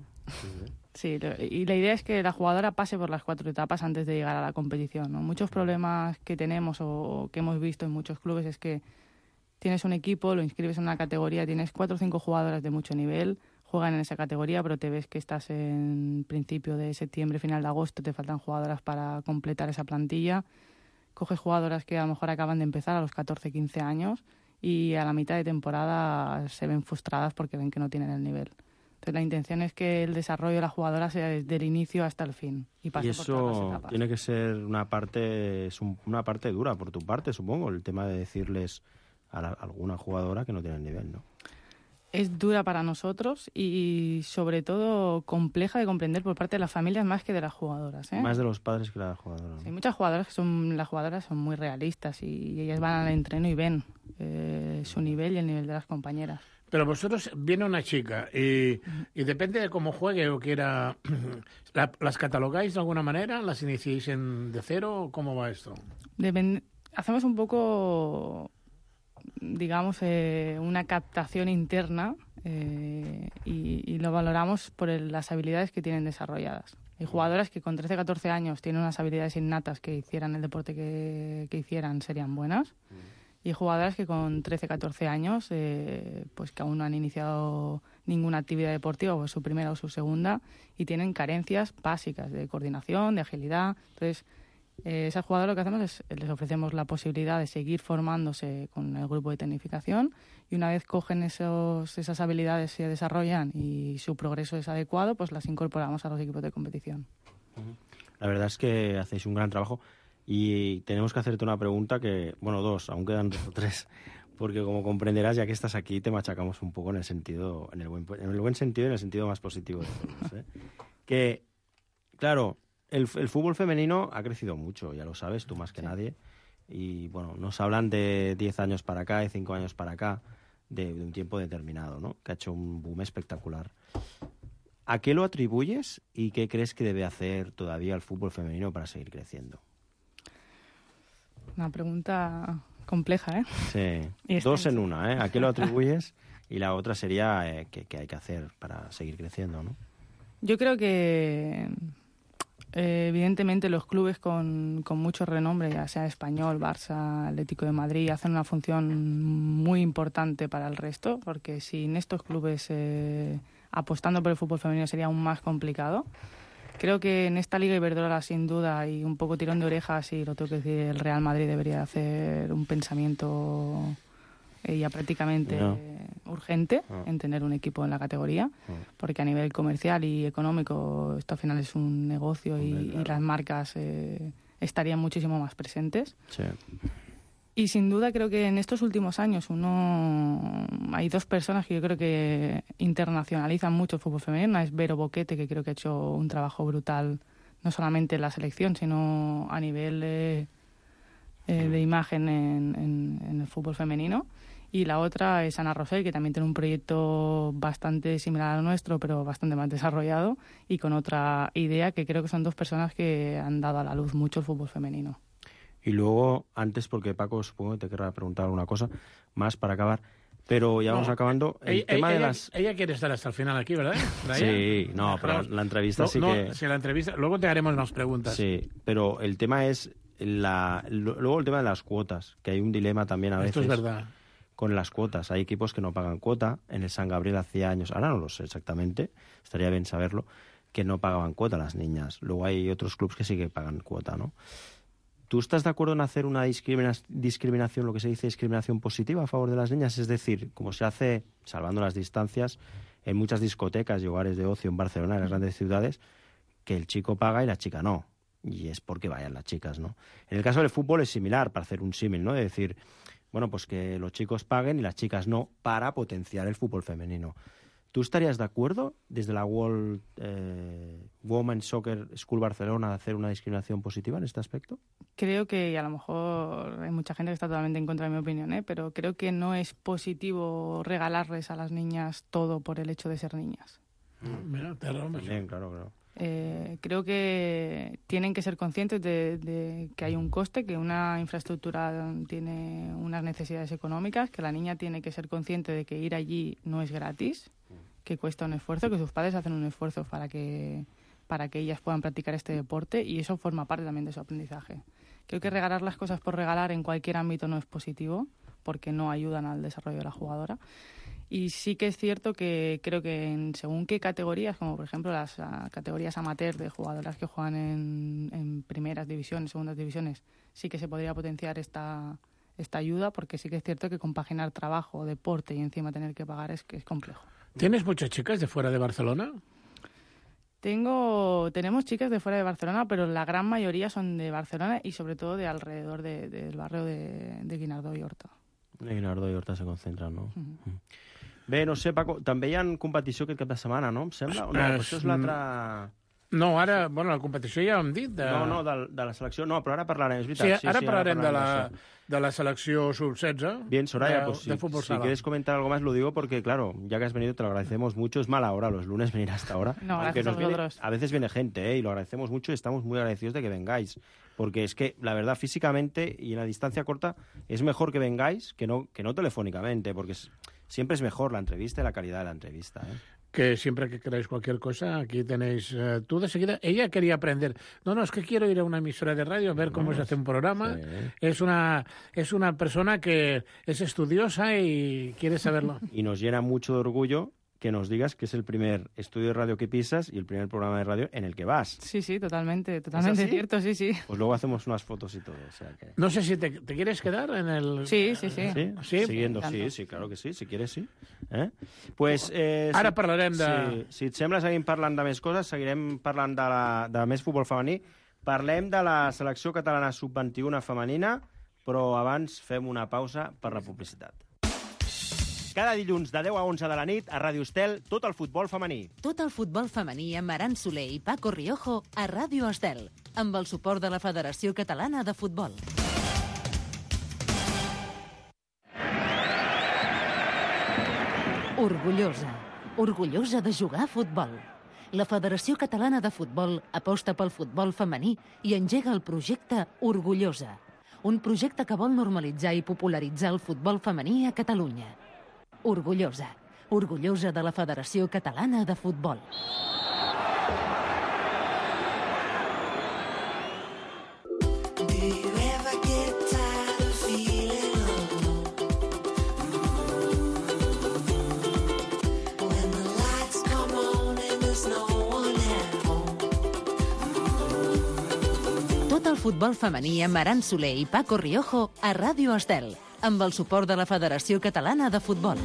Sí, y la idea es que la jugadora pase por las cuatro etapas antes de llegar a la competición, ¿no? Muchos problemas que tenemos o que hemos visto en muchos clubes es que tienes un equipo, lo inscribes en una categoría, tienes cuatro o cinco jugadoras de mucho nivel, juegan en esa categoría, pero te ves que estás en principio de septiembre, final de agosto, te faltan jugadoras para completar esa plantilla. Coges jugadoras que a lo mejor acaban de empezar a los catorce, quince años y a la mitad de temporada se ven frustradas porque ven que no tienen el nivel. Entonces la intención es que el desarrollo de la jugadora sea desde el inicio hasta el fin y pase y por todas las eso etapas. Tiene que ser una parte, es un, una parte dura por tu parte, supongo, el tema de decirles a, la, a alguna jugadora que no tiene el nivel, ¿no? Es dura para nosotros y sobre todo compleja de comprender por parte de las familias más que de las jugadoras, ¿eh? Más de los padres que de las jugadoras, ¿no? Sí, hay muchas jugadoras que son, las jugadoras son muy realistas y, y ellas van al entreno y ven eh, su nivel y el nivel de las compañeras. Pero vosotros, viene una chica y, y depende de cómo juegue o quiera, la, ¿las catalogáis de alguna manera? ¿Las iniciáis en, de cero? ¿Cómo va esto? Depend- hacemos un poco... digamos, eh, una captación interna eh, y, y lo valoramos por el, las habilidades que tienen desarrolladas. Hay jugadoras que con trece, catorce años tienen unas habilidades innatas que hicieran el deporte que, que hicieran, serían buenas. Y hay jugadoras que con trece, catorce años, eh, pues que aún no han iniciado ninguna actividad deportiva, o su primera o su segunda, y tienen carencias básicas de coordinación, de agilidad. Entonces, Eh, esas jugadoras lo que hacemos es les ofrecemos la posibilidad de seguir formándose con el grupo de tecnificación y una vez cogen esos, esas habilidades, se desarrollan y su progreso es adecuado, pues las incorporamos a los equipos de competición. La verdad es que hacéis un gran trabajo y tenemos que hacerte una pregunta que, bueno, dos, aún quedan dos o tres, porque como comprenderás, ya que estás aquí, te machacamos un poco en el sentido, en el buen, en el buen sentido y en el sentido más positivo de todos, ¿eh? Que, claro, El, el fútbol femenino ha crecido mucho, ya lo sabes, tú más que sí. nadie. Y bueno, nos hablan de diez años para acá, de cinco años para acá, de, de un tiempo determinado, ¿no? Que ha hecho un boom espectacular. ¿A qué lo atribuyes y qué crees que debe hacer todavía el fútbol femenino para seguir creciendo? Una pregunta compleja, ¿eh? Sí, Y dos en una, ¿eh? ¿A qué lo atribuyes? Y la otra sería eh, qué, qué hay que hacer para seguir creciendo, ¿no? Yo creo que eh, evidentemente los clubes con, con mucho renombre, ya sea Español, Barça, Atlético de Madrid, hacen una función muy importante para el resto, porque sin estos clubes eh, apostando por el fútbol femenino sería aún más complicado. Creo que en esta Liga Iberdrola, sin duda, y un poco tirón de orejas, y lo tengo que decir, el Real Madrid debería hacer un pensamiento eh, ya prácticamente no. urgente Ah. en tener un equipo en la categoría, Ah. porque a nivel comercial y económico esto al final es un negocio y, Hombre, claro. y las marcas eh, estarían muchísimo más presentes. Sí. Y sin duda creo que en estos últimos años uno hay dos personas que yo creo que internacionalizan mucho el fútbol femenino. Una es Vero Boquete, que creo que ha hecho un trabajo brutal no solamente en la selección, sino a nivel eh, eh, de imagen en, en, en el fútbol femenino. Y la otra es Ana Rosell, que también tiene un proyecto bastante similar al nuestro, pero bastante más desarrollado y con otra idea, que creo que son dos personas que han dado a la luz mucho el fútbol femenino. Y luego, antes, porque Paco supongo que te querrá preguntar alguna cosa más para acabar, pero ya vamos No, acabando. El ella, tema ella, de las... ella quiere estar hasta el final aquí, ¿verdad? Sí, no, pero la entrevista no, sí no, que... Sí, la entrevista. Luego te haremos más preguntas. Sí, pero el tema es... La... Luego el tema de las cuotas, que hay un dilema también a veces. Esto es verdad. Con las cuotas. Hay equipos que no pagan cuota. En el San Gabriel hacía años, ahora no lo sé exactamente, estaría bien saberlo, que no pagaban cuota las niñas. Luego hay otros clubes que sí que pagan cuota, ¿no? ¿Tú estás de acuerdo en hacer una discrimina discriminación, lo que se dice discriminación positiva a favor de las niñas? Es decir, como se hace, salvando las distancias, en muchas discotecas y hogares de ocio en Barcelona, en las grandes ciudades, que el chico paga y la chica no. Y es porque vayan las chicas, ¿no? En el caso del fútbol es similar, para hacer un símil, ¿no? De decir, bueno, pues que los chicos paguen y las chicas no, para potenciar el fútbol femenino. ¿Tú estarías de acuerdo desde la World eh, Women's Soccer School Barcelona de hacer una discriminación positiva en este aspecto? Creo que, y a lo mejor hay mucha gente que está totalmente en contra de mi opinión, ¿eh? Pero creo que no es positivo regalarles a las niñas todo por el hecho de ser niñas. Mira, te rompo. Bien, claro, claro. Eh, creo que tienen que ser conscientes de, de que hay un coste, que una infraestructura tiene unas necesidades económicas, que la niña tiene que ser consciente de que ir allí no es gratis, que cuesta un esfuerzo, que sus padres hacen un esfuerzo para que, para que ellas puedan practicar este deporte, y eso forma parte también de su aprendizaje. Creo que regalar las cosas por regalar en cualquier ámbito no es positivo, porque no ayudan al desarrollo de la jugadora. Y sí que es cierto que creo que en según qué categorías, como por ejemplo las uh, categorías amateur de jugadoras que juegan en, en primeras divisiones, segundas divisiones, sí que se podría potenciar esta, esta ayuda, porque sí que es cierto que compaginar trabajo, deporte y encima tener que pagar es que es complejo. ¿Tienes muchas chicas de fuera de Barcelona? Tengo, tenemos chicas de fuera de Barcelona, pero la gran mayoría son de Barcelona y sobre todo de alrededor de, de, del barrio de, de Guinardó i Horta. Guinardó i Horta se concentren, no? Uh-huh. Bé, no sé, Paco, també hi ha competició aquest cap de setmana, no? Em sembla? O no, Es- això és l'altra... No, ara, bueno, la competició ja ho hem dit. De... No, no, de, de la selecció... No, però ara parlarem, és Sí, veritat. ara parlarem de la, d'això. de la selecció sub setze. Bien, Soraya, de, pues si, de fútbol si sala. quieres comentar algo más, lo digo porque, claro, ya que has venido te lo agradecemos mucho. Es mala hora los lunes venir hasta ahora. No, Aunque gracias a nos viene- vosotros. a veces viene gente, ¿eh? Y lo agradecemos mucho y estamos muy agradecidos de que vengáis. Porque es que, la verdad, físicamente y en la distancia corta es mejor que vengáis que no, que no telefónicamente, porque es- siempre es mejor la entrevista y la calidad de la entrevista, ¿eh? Que siempre que queráis cualquier cosa, aquí tenéis... eh, tú de seguida... Ella quería aprender. No, no, es que quiero ir a una emisora de radio a ver cómo se hace un programa. Sí. Es una es una persona que es estudiosa y quiere saberlo. Y nos llena mucho de orgullo que nos digas que es el primer estudio de radio que pisas y el primer programa de radio en el que vas. Sí, sí, totalmente, totalmente así? cierto, sí, sí. Pues luego hacemos unas fotos y todo. O sea que... No sé si te, te quieres quedar en el... Sí, sí, sí. Sí, Sí? siguiendo, Tanto. sí, sí, claro que sí, si quieres sí. Eh? Pues, eh, Ara si- parlarem de... Si, si et sembla, seguim parlant de més coses, seguirem parlant de, la, de més futbol femení. Parlem de la selecció catalana sub vint-i-u femenina, però abans fem una pausa per la publicitat. Cada dilluns de deu a onze de la nit a Ràdio Estel, tot el futbol femení. Tot el futbol femení amb Aran Soler i Paco Riojo a Ràdio Estel, amb el suport de la Federació Catalana de Futbol. Orgullosa. Orgullosa de jugar a futbol. La Federació Catalana de Futbol aposta pel futbol femení i engega el projecte Orgullosa, un projecte que vol normalitzar i popularitzar el futbol femení a Catalunya. Orgullosa. Orgullosa de la Federació Catalana de Futbol. Tot el futbol femení amb Aran Soler i Paco Riojo a Ràdio Estel, amb el suport de la Federació Catalana de Futbol.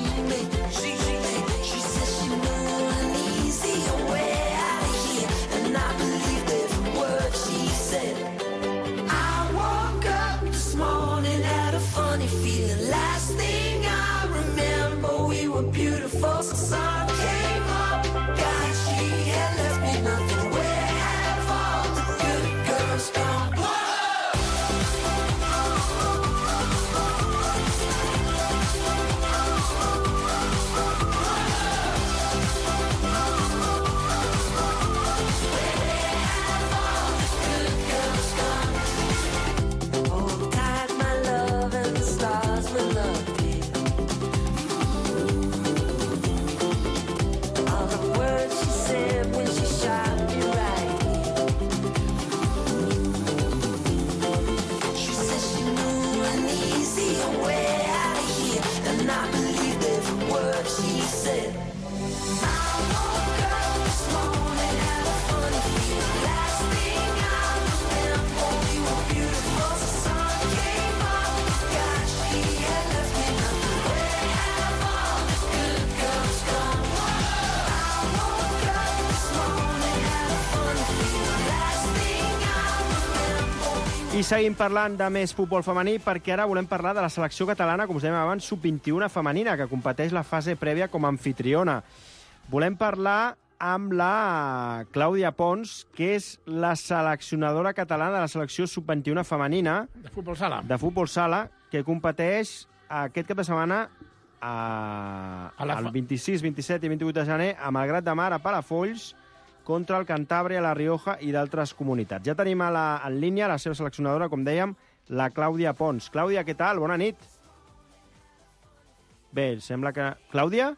I seguim parlant de més futbol femení perquè ara volem parlar de la selecció catalana, com us dèiem abans, sub vint i u femenina, que competeix la fase prèvia com a anfitriona. Volem parlar amb la Clàudia Pons, que és la seleccionadora catalana de la selecció sub vint i u femenina. De futbol sala. De futbol sala, que competeix aquest cap de setmana a, a la... el vint-i-sis, vint-i-set i vint-i-vuit de gener a Malgrat de Mar, a Palafolls, contra el Cantàbria, la Rioja i d'altres comunitats. Ja tenim a la, en línia la seva seleccionadora, com dèiem, la Clàudia Pons. Clàudia, què tal? Bona nit. Bé, sembla que... Clàudia?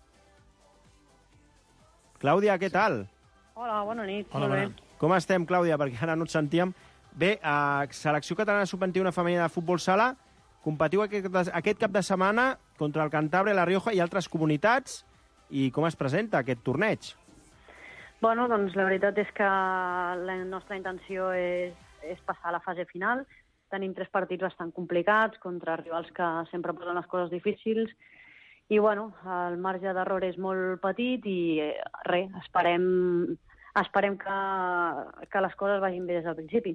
Clàudia, què tal? Hola, bona nit. Hola, molt bona. bé. Com estem, Clàudia? Perquè ara no et sentíem. Bé, a selecció catalana sub vint i u femenina de futbol sala, competiu aquest, aquest cap de setmana contra el Cantàbria, la Rioja i altres comunitats. I com es presenta aquest torneig? Bueno, doncs la veritat és que la nostra intenció és, és passar a la fase final. Tenim tres partits bastant complicats contra rivals que sempre posen les coses difícils i, bueno, el marge d'error és molt petit i res, esperem, esperem que, que les coses vagin bé des del principi.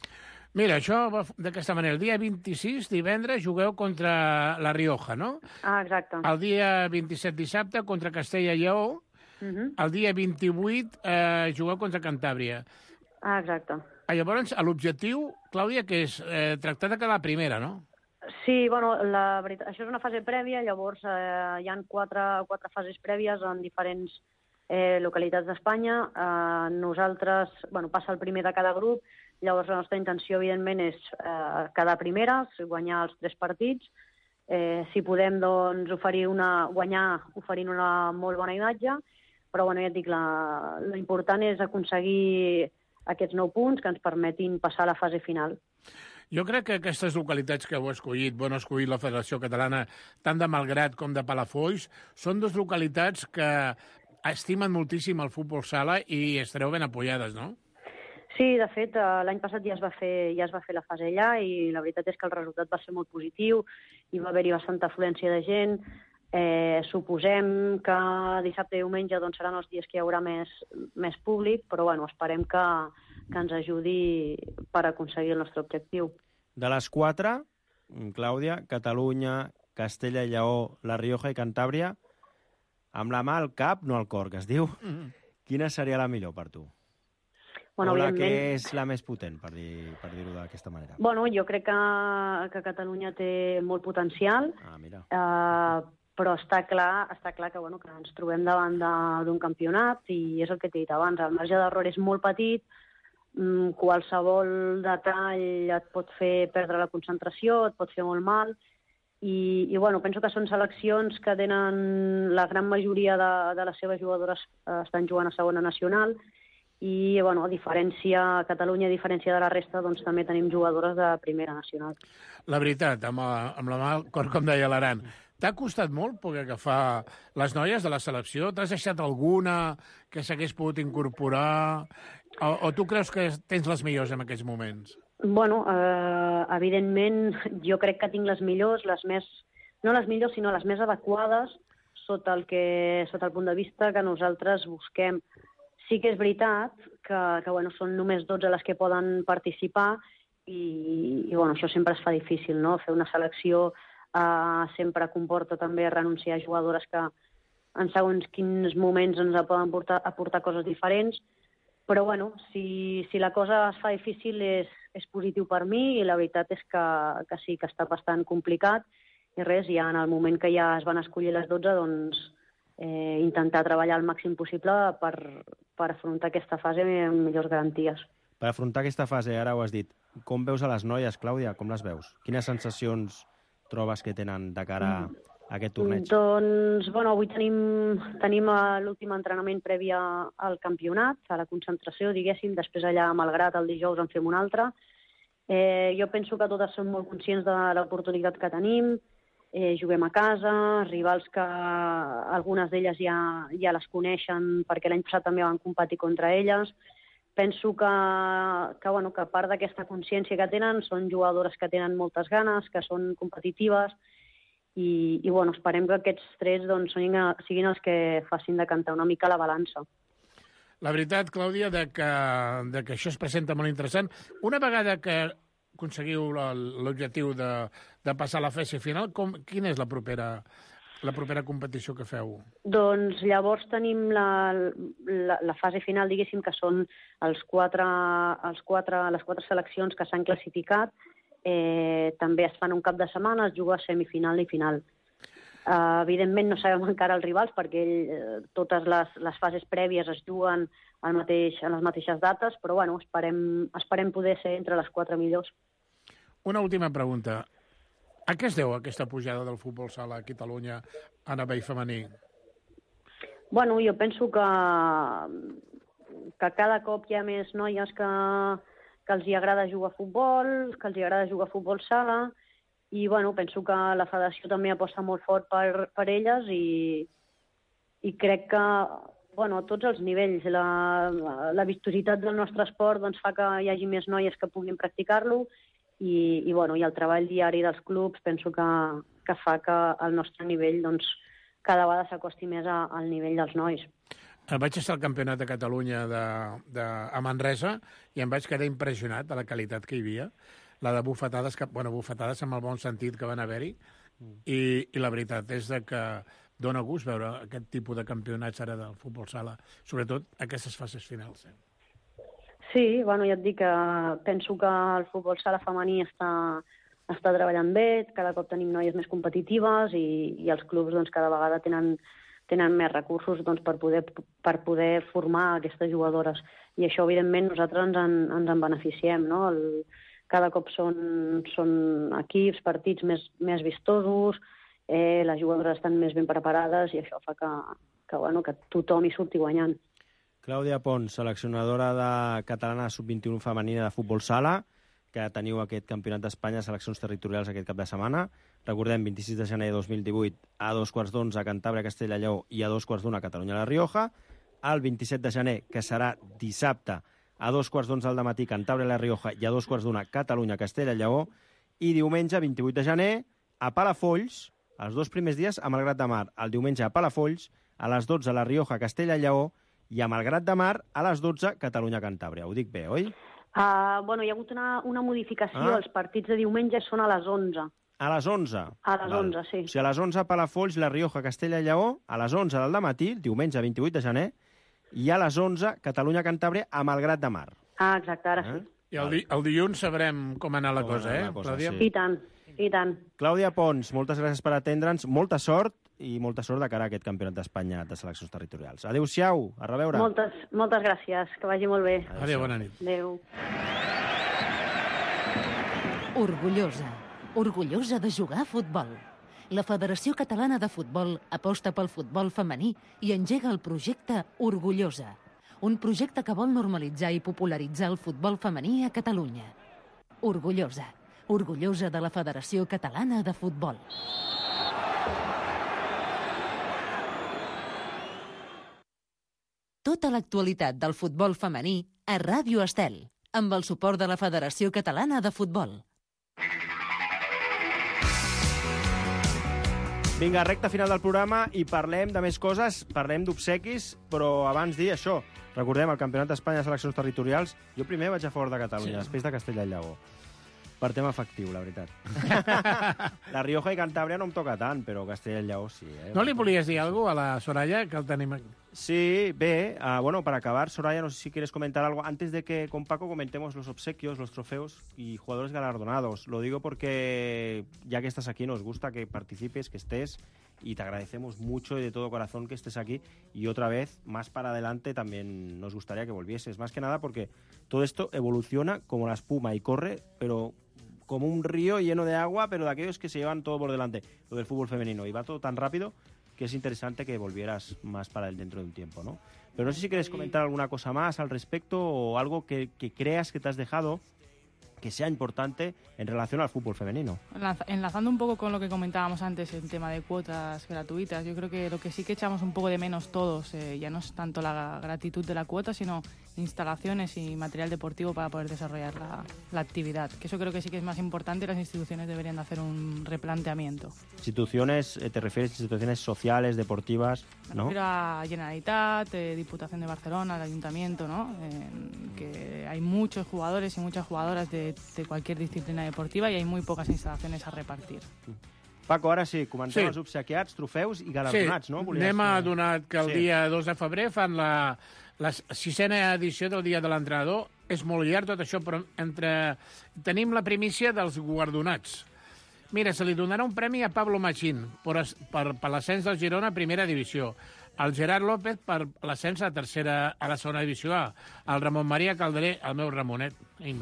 Mira, això va d'aquesta manera. El dia vint-i-sis, divendres, jugueu contra la Rioja, no? Ah, exacte. El dia vint-i-set, dissabte, contra Castella i Lleó. Uh-huh. El dia vint-i-vuit eh, jugueu contra Cantàbria. Ah, exacte. Ah, llavors, l'objectiu, Clàudia, que és eh, tractar de quedar primera, no? Sí, bueno, la veritat, això és una fase prèvia, llavors eh, hi ha quatre, quatre fases prèvies en diferents eh, localitats d'Espanya. Eh, nosaltres, bueno, passa el primer de cada grup, llavors la nostra intenció, evidentment, és eh, quedar primeres, guanyar els tres partits. Eh, si podem, doncs, oferir una, guanyar oferint una molt bona imatge, però, bueno, ja et dic, l'important és aconseguir aquests nou punts que ens permetin passar a la fase final. Jo crec que aquestes localitats que heu escollit, bueno, ha escollit la Federació Catalana, tant de Malgrat com de Palafolls, són dues localitats que estimen moltíssim el futbol sala i estareu ben apoyades, no? Sí, de fet, l'any passat ja es va fer, ja es va fer la fase allà i la veritat és que el resultat va ser molt positiu, hi va haver-hi bastanta afluència de gent. Eh, suposem que dissabte i diumenge doncs, seran els dies que hi haurà més, més públic, però bueno, esperem que, que ens ajudi per aconseguir el nostre objectiu. De les quatre, Clàudia, Catalunya, Castella i Lleó, La Rioja i Cantàbria, amb la mà al cap, no al cor, que es diu, mm-hmm. Quina seria la millor per tu? Bueno, o la evidentment... que és la més potent, per dir, per dir-ho d'aquesta manera? Bueno, jo crec que, que Catalunya té molt potencial, ah, mira. eh, però està clar, està clar que, bueno, que ens trobem davant d'un campionat i és el que t'he dit abans, el marge d'error és molt petit, qualsevol detall et pot fer perdre la concentració, et pot fer molt mal, i, i bueno, penso que són seleccions que tenen, la gran majoria de, de les seves jugadores estan jugant a segona nacional, i bueno, a diferència, a Catalunya, a diferència de la resta, doncs també tenim jugadores de primera nacional. La veritat, amb, la, amb la mà al cor, com deia l'Aran, t'ha costat molt poder agafar les noies de la selecció? T'has deixat alguna que s'hagués pogut incorporar? O, o tu creus que tens les millors en aquests moments? Bueno, eh, evidentment, jo crec que tinc les millors, les més, no les millors, sinó les més adequades sota el, que, sota el punt de vista que nosaltres busquem. Sí que és veritat que, que bueno, són només dotze les que poden participar i, i bueno, això sempre es fa difícil, no? Fer una selecció eh, sempre comporta també renunciar a jugadores que en segons quins moments ens poden portar, aportar coses diferents, però bueno, si, si la cosa es fa difícil és, és positiu per mi i la veritat és que, que sí, que està bastant complicat i res, ja en el moment que ja es van escollir les dotze, doncs eh, intentar treballar el màxim possible per, per afrontar aquesta fase amb millors garanties. Per afrontar aquesta fase, ara ho has dit, com veus a les noies, Clàudia? Com les veus? Quines sensacions trobes que tenen de cara a aquest torneig? Doncs, bueno, avui tenim, tenim l'últim entrenament previ al campionat, a la concentració, diguéssim, després allà a Malgrat el dijous en fem un altre. Eh, jo penso que totes som molt conscients de l'oportunitat que tenim, eh, juguem a casa, rivals que algunes d'elles ja, ja les coneixen perquè l'any passat també van competir contra elles. Penso que, que, bueno, que a part d'aquesta consciència que tenen, són jugadores que tenen moltes ganes, que són competitives, i, i bueno, esperem que aquests trets doncs, siguin, siguin els que facin decantar una mica la balança. La veritat, Clàudia, de que, de que això es presenta molt interessant. Una vegada que aconseguiu l'objectiu de, de passar a la fase final, com, quina és la propera, la propera competició que feu? Doncs llavors tenim la, la, la fase final, diguéssim, que són els quatre, els quatre, les quatre seleccions que s'han classificat. Eh, també es fan un cap de setmana, es juga semifinal i final. Uh, evidentment no sabem encara els rivals perquè eh, totes les, les fases prèvies es juguen al mateix, en les mateixes dates, però bueno, esperem, esperem poder ser entre les quatre millors. Una última pregunta. A què es deu aquesta pujada del futbol sala a Catalunya a nivell femení? Bueno, jo penso que, que cada cop hi ha més noies que que els hi agrada jugar a futbol, que els hi agrada jugar a futbol sala, i bueno, penso que la federació també aposta molt fort per, per elles i, i crec que bueno, a tots els nivells la, la vistositat del nostre esport doncs, fa que hi hagi més noies que puguin practicar-lo i, i, bueno, i el treball diari dels clubs penso que, que fa que el nostre nivell doncs, cada vegada s'acosti més a, al nivell dels nois. Vaig estar al Campionat de Catalunya de, de, a Manresa i em vaig quedar impressionat de la qualitat que hi havia, la de bufetades, que, bueno, bufetades amb el bon sentit que van haver-hi, i, i la veritat és de que dona gust veure aquest tipus de campionats ara del futbol sala, sobretot aquestes fases finals. Eh? Sí, bueno, ja et dic que penso que el futbol sala femení està, està treballant bé, cada cop tenim noies més competitives i, i els clubs doncs, cada vegada tenen tenen més recursos doncs, per, poder, per poder formar aquestes jugadores. I això, evidentment, nosaltres ens en, ens en beneficiem. No? El, cada cop són, són equips, partits més, més vistosos, eh, les jugadores estan més ben preparades i això fa que, que, bueno, que tothom hi surti guanyant. Clàudia Pons, seleccionadora de catalana sub vint-i-u femenina de futbol sala, que teniu aquest Campionat d'Espanya, seleccions territorials aquest cap de setmana. Recordem, vint-i-sis de gener de dos mil divuit, a dos quarts d'onze a Cantàbria, Castella i Lleó i a dos quarts d'una a Catalunya La Rioja. El vint-i-set de gener, que serà dissabte, a dos quarts d'onze al dematí, Cantàbria La Rioja i a dos quarts d'una Catalunya, Castella i Lleó. I diumenge, vint-i-vuit de gener, a Palafolls, els dos primers dies a Malgrat de Mar. El diumenge a Palafolls, a les dotze La Rioja, Castella i Lleó i a Malgrat de Mar, a les dotze Catalunya, Cantàbria. Ho dic bé, oi? Uh, bueno, hi ha hagut una, una modificació. Ah. Els partits de diumenge són a les onze. A les onze? A les Val. onze, sí. O sigui, a les onze Palafolls, La Rioja, Castella i Lleó, a les onze del dematí, diumenge vint-i-vuit de gener, i a les onze Catalunya, Cantàbria, a Malgrat de Mar. Ah, exacte, ara eh? sí. I el, di el dilluns sabrem com anar la com cosa, eh? La cosa, sí. I tant. I tant. Clàudia Pons, moltes gràcies per atendre'ns, molta sort i molta sort de cara a aquest Campionat d'Espanya de seleccions territorials. Adéu-siau, a reveure. Moltes, moltes gràcies, que vagi molt bé. Adéu, bona nit. Adéu. Orgullosa. Orgullosa de jugar a futbol. La Federació Catalana de Futbol aposta pel futbol femení i engega el projecte Orgullosa, un projecte que vol normalitzar i popularitzar el futbol femení a Catalunya. Orgullosa. Orgullosa de la Federació Catalana de Futbol. Tota l'actualitat del futbol femení a Ràdio Estel, amb el suport de la Federació Catalana de Futbol. Vinga, recta final del programa i parlem de més coses, parlem d'obsequis, però abans dir això, recordem el Campionat d'Espanya de seleccions territorials, jo primer vaig a fora de Catalunya, sí. Després de Castella i Lleó. Per tema efectiu, la veritat. La Rioja i Cantàbria no em toca tant, però Castella i Lleó sí. Eh? No li volies dir alguna cosa a la Soraya, que el tenim aquí? Sí, bé, uh, bueno, para acabar, Soraya, no sé si quieres comentar algo antes de que con Paco comentemos los obsequios, los trofeos y jugadores galardonados. Lo digo porque ya que estás aquí nos gusta que participes, que estés y te agradecemos mucho y de todo corazón que estés aquí y otra vez, más para adelante también nos gustaría que volvieses, más que nada porque todo esto evoluciona como la espuma y corre, pero como un río lleno de agua, pero de aquellos que se llevan todo por delante, lo del fútbol femenino, y va todo tan rápido que es interesante que volvieras más para el dentro de un tiempo, ¿no? Pero no sé si quieres comentar alguna cosa más al respecto o algo que, que creas que te has dejado que sea importante en relación al fútbol femenino. Enlazando un poco con lo que comentábamos antes, el tema de cuotas gratuitas, yo creo que lo que sí que echamos un poco de menos todos, eh, ya no es tanto la gratitud de la cuota, sino instalaciones y material deportivo para poder desarrollar la, la actividad, que eso creo que sí que es más importante y las instituciones deberían de hacer un replanteamiento. Instituciones, eh, ¿te refieres a instituciones sociales, deportivas? Me ¿no? refiero a Generalitat, eh, Diputación de Barcelona, el Ayuntamiento, ¿no? Eh, que hay muchos jugadores y muchas jugadoras de, de cualquier disciplina deportiva y hay muy pocas instalaciones a repartir. Paco, ara sí, comencem Sí. els obsequiats, trofeus i galardonats, sí, no? anem a donar que el Sí. dia dos de febrer fan la, la sisena edició del Dia de l'Entrenador. És molt llarg tot això, però entre... tenim la primícia dels guardonats. Mira, se li donarà un premi a Pablo Machín per, per, per l'ascens del Girona a primera divisió, al Gerard López per l'ascens a, tercera, a la segona divisió A, al Ramon Maria Calderé, el meu Ramonet,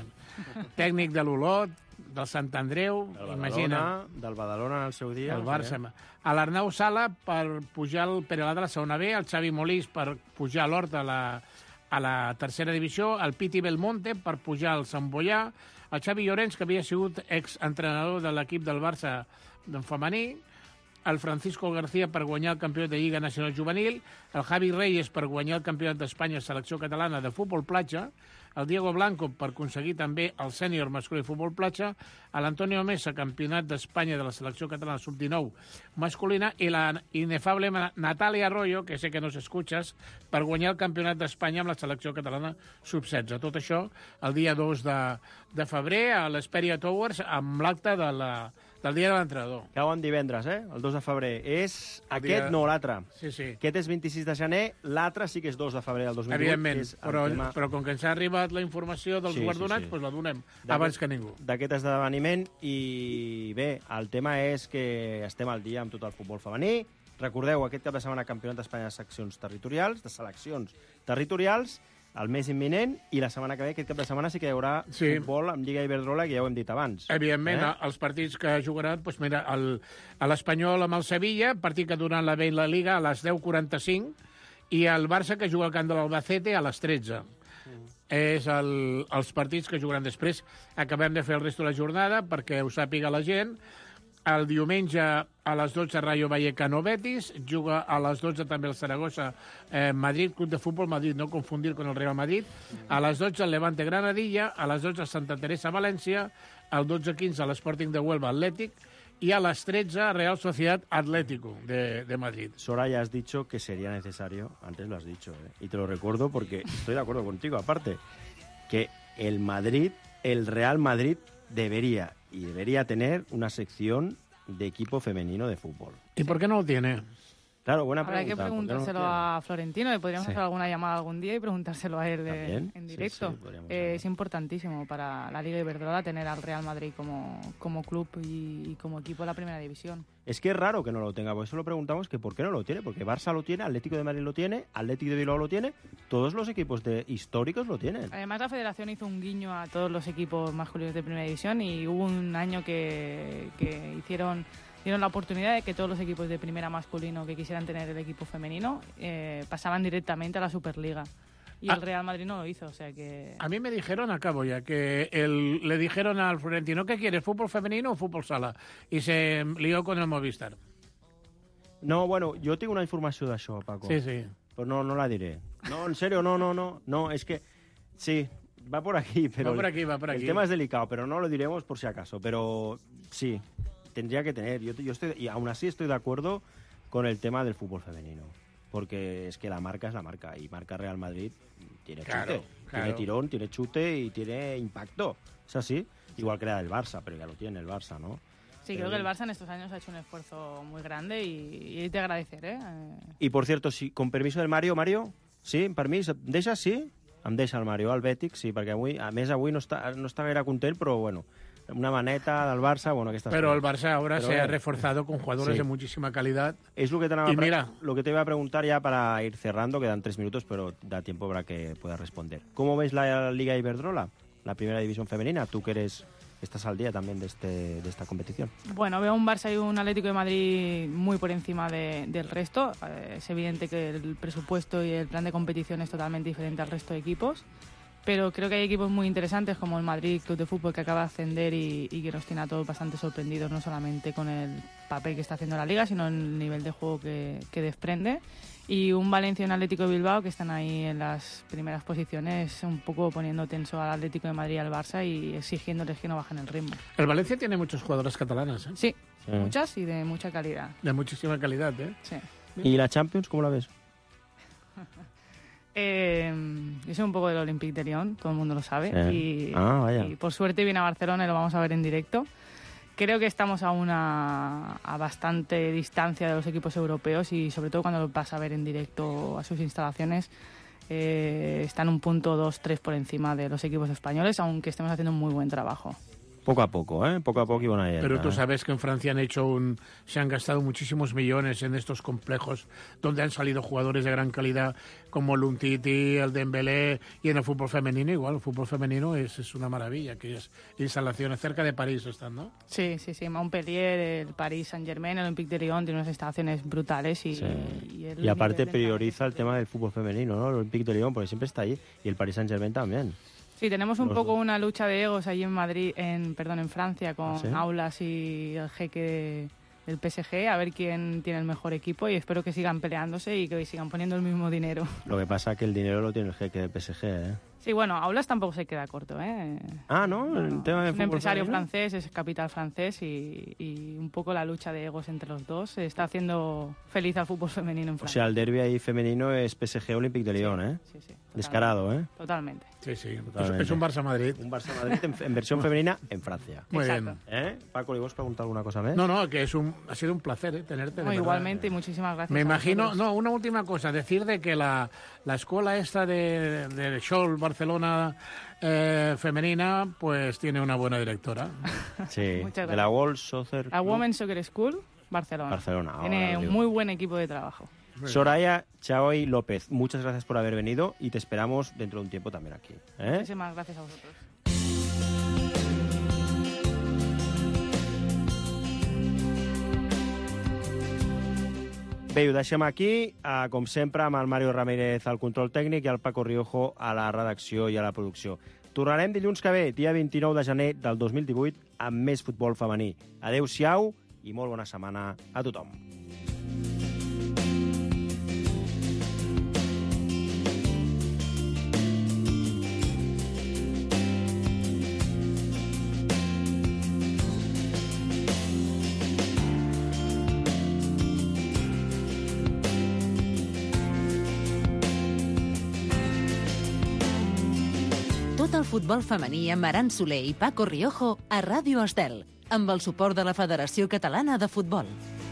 tècnic de l'Olot, del Sant Andreu, del imagina. Badalona, del Badalona en el seu dia. El Barça. Sí. A l'Arnau Sala per pujar el Perelada a la segona B, el Xavi Molís per pujar a l'Horta a la, a la tercera divisió, el Piti Belmonte per pujar al Sant Boià, el Xavi Llorenç, que havia sigut exentrenador de l'equip del Barça femení, el Francisco García per guanyar el campionat de Lliga Nacional Juvenil, el Javi Reyes per guanyar el campionat d'Espanya selecció catalana de futbol platja, el Diego Blanco per aconseguir també el sènior masculí de futbol platja, l'Antonio Mesa, campionat d'Espanya de la selecció catalana sub dinou masculina, i la inefable Natalia Arroyo, que sé que no s'escuches, per guanyar el campionat d'Espanya amb la selecció catalana sub setze. Tot això el dia dos de, de febrer a l'Hesperia Towers amb l'acte de la, del Dia de l'Entrenador. Cauen divendres, eh? El dos de febrer. És El aquest, dia- no l'altre. Sí, sí. Aquest és vint-i-sis de gener, l'altre sí que és dos de febrer del dos mil divuit. Evidentment, que és el però, tema però com que ens ha arribat la informació dels Sí, sí, guardonats, sí. doncs la donem D'aquest- abans que ningú. d'aquest esdeveniment. I bé, el tema és que estem al dia amb tot el futbol femení. Recordeu, aquest cap de setmana Campionat d'Espanya de seccions territorials, de seleccions territorials, el mes imminent, i la setmana que ve, aquest cap de setmana, sí que hi haurà Sí. futbol amb Lliga Iberdrola, que ja ho hem dit abans. Evidentment, Eh? eh? els partits que jugaran, doncs mira, el, a l'Espanyol amb el Sevilla, partit que durant la B i la Liga a les deu quaranta-cinc, i el Barça que juga al camp de l'Albacete a les tretze. Mm. És el, els partits que jugaran després. Acabem de fer el resto de la jornada perquè ho sàpiga la gent. El diumenge a les dotze Rayo Vallecano Betis, juga a les dotze també el Zaragoza eh, Madrid, Club de Fútbol Madrid, no confundir con el Real Madrid. A les dotze el Levante Granadilla, a les dotze Santa Teresa València, al dotze quinze l'Sporting de Huelva Atlètic y a las trece Real Sociedad Atlético de, de Madrid. Soraya, has dicho que sería necesario, antes lo has dicho, ¿eh? Y te lo recuerdo porque estoy de acuerdo contigo, aparte, que el Madrid, el Real Madrid debería y debería tener una sección de equipo femenino de fútbol. ¿Y por qué no lo tiene? Claro, buena Habrá pregunta. que preguntárselo no a Florentino, le podríamos Sí. hacer alguna llamada algún día y preguntárselo a él eh, en directo. Sí, sí, podríamos eh, es importantísimo para la Liga Iberdrola tener al Real Madrid como, como club y, y como equipo de la primera división. Es que es raro que no lo tenga, por eso lo preguntamos que por qué no lo tiene, porque Barça lo tiene, Atlético de Madrid lo tiene, Atlético de Bilbao lo tiene, todos los equipos de históricos lo tienen. Además, la federación hizo un guiño a todos los equipos masculinos de primera división y hubo un año que, que hicieron... dieron la oportunidad de que todos los equipos de primera masculino que quisieran tener el equipo femenino eh, pasaban directamente a la Superliga. Y Ah. el Real Madrid no lo hizo, o sea que... A mí me dijeron, acabo ya, que el, le dijeron al Florentino, ¿qué quieres, fútbol femenino o fútbol sala? Y se lió con el Movistar. No, bueno, yo tengo una información de això, Paco. Sí, sí. Pues no, no la diré. No, en serio, no, no, no. No, es que... Sí, va por aquí, pero... Va por aquí, va por aquí. El tema es delicado, pero no lo diremos por si acaso. Pero sí, tendría que tener. Yo, yo estoy, y aún así estoy de acuerdo con el tema del fútbol femenino. Porque es que la marca es la marca. Y marca Real Madrid tiene Claro, chute. claro. Tiene tirón, tiene chute y tiene impacto. Es así. Igual que la del Barça, pero ya lo tiene el Barça, ¿no? Sí, creo que el Barça en estos años ha hecho un esfuerzo muy grande y, y te agradeceré. Eh. Y por cierto, si, con permiso del Mario, Mario, sí, permís, em deixes, sí? Em deixa el Mario, al Bètic, sí, perquè avui, a més avui no està, no està gaire content, però bueno, una maneta del Barça, bueno, aquestes Pero el cosas. Barça ahora Pero se ha bueno, reforzado con jugadores sí. de muchísima calidad. Es lo que, te anava Y a pre- mira. lo que te iba a preguntar ya para ir cerrando, quedan tres minutos, pero da tiempo para que puedas responder. ¿Cómo ves la Liga Iberdrola, la primera división femenina? Tú que eres, estás al día también de, este, de esta competición. Bueno, veo un Barça y un Atlético de Madrid muy por encima de, del resto. Eh, es evidente que el presupuesto y el plan de competición es totalmente diferente al resto de equipos. Pero creo que hay equipos muy interesantes como el Madrid Club de Fútbol, que acaba de ascender y, y que nos tiene a todos bastante sorprendidos, no solamente con el papel que está haciendo la Liga, sino en el nivel de juego que, que desprende. Y un Valencia y un Atlético de Bilbao que están ahí en las primeras posiciones, un poco poniendo tenso al Atlético de Madrid y al Barça y exigiéndoles que no bajen el ritmo. El Valencia tiene muchos jugadores catalanas, ¿eh? Sí, Sí. muchas y de mucha calidad. De muchísima calidad, ¿eh? Sí. ¿Y la Champions, cómo la ves? Eh, yo soy un poco del Olympique de Lyon, todo el mundo lo sabe. Sí. Y, Ah, vaya. y por suerte viene a Barcelona y lo vamos a ver en directo. Creo que estamos a una a bastante distancia de los equipos europeos y sobre todo cuando lo vas a ver en directo a sus instalaciones, eh, están un punto dos, tres por encima de los equipos españoles, aunque estemos haciendo un muy buen trabajo. Poco a poco, ¿eh? Poco a poco iban a ir. Pero tú sabes que en Francia han hecho un, se han gastado muchísimos millones en estos complejos donde han salido jugadores de gran calidad como el Umtiti, el Dembélé, y en el fútbol femenino igual, el fútbol femenino es, es una maravilla, aquellas instalaciones cerca de París están, ¿no? Sí, sí, sí, Montpellier, el Paris Saint-Germain, el Olympique de Lyon tiene unas instalaciones brutales y, Sí. y, el Y aparte nivel de prioriza el tema del fútbol femenino, ¿no? El Olympique de Lyon, porque siempre está ahí. Y el Paris Saint-Germain también. Sí, tenemos un Los poco dos. una lucha de egos allí en Madrid, en perdón, en Francia, con ¿Sí? Aulas y el jeque del P S G, a ver quién tiene el mejor equipo y espero que sigan peleándose y que sigan poniendo el mismo dinero. Lo que pasa es que el dinero lo tiene el jeque del P S G, ¿eh? Sí, bueno, Aulas tampoco se queda corto, ¿eh? Ah, ¿no? El tema de Es un fútbol empresario femenino. francés, es capital francés y, y un poco la lucha de egos entre los dos está haciendo feliz al fútbol femenino en O Francia. sea, el derbi ahí femenino es P S G Olympique de Lyon, ¿eh? Sí, sí. Descarado, ¿eh? Totalmente. Sí, sí, es, Totalmente. es un Barça-Madrid. Un Barça-Madrid en, en versión femenina en Francia. Muy Exacto. bien. ¿Eh? Paco, ¿le vos preguntar alguna cosa más? No, no, que es un, ha sido un placer ¿eh? tenerte. de No, verdad. igualmente y muchísimas gracias. Me a imagino, vosotros. no, una última cosa, decir de que la, la escuela esta de, de Scholl Barcelona eh, femenina, pues tiene una buena directora. Sí, Muchas de la gracias. World Soccer La Club. Women's Soccer School, Barcelona. Barcelona, ahora Tiene lo un digo. muy buen equipo de trabajo. Soraya Chaoy López, muchas gracias por haber venido y te esperamos dentro de un tiempo también aquí. ¿eh? Muchísimas gracias a vosotros. Bé, ho deixem aquí, eh, com sempre, amb el Mario Ramírez al control tècnic i el Paco Riojo a la redacció i a la producció. Tornarem dilluns que ve, dia vint-i-nou de gener del dos mil divuit, amb més futbol femení. Adéu-siau i molt bona setmana a tothom. Tot el futbol femení amb Aran Soler i Paco Riojo a Ràdio Estel, amb el suport de la Federació Catalana de Futbol.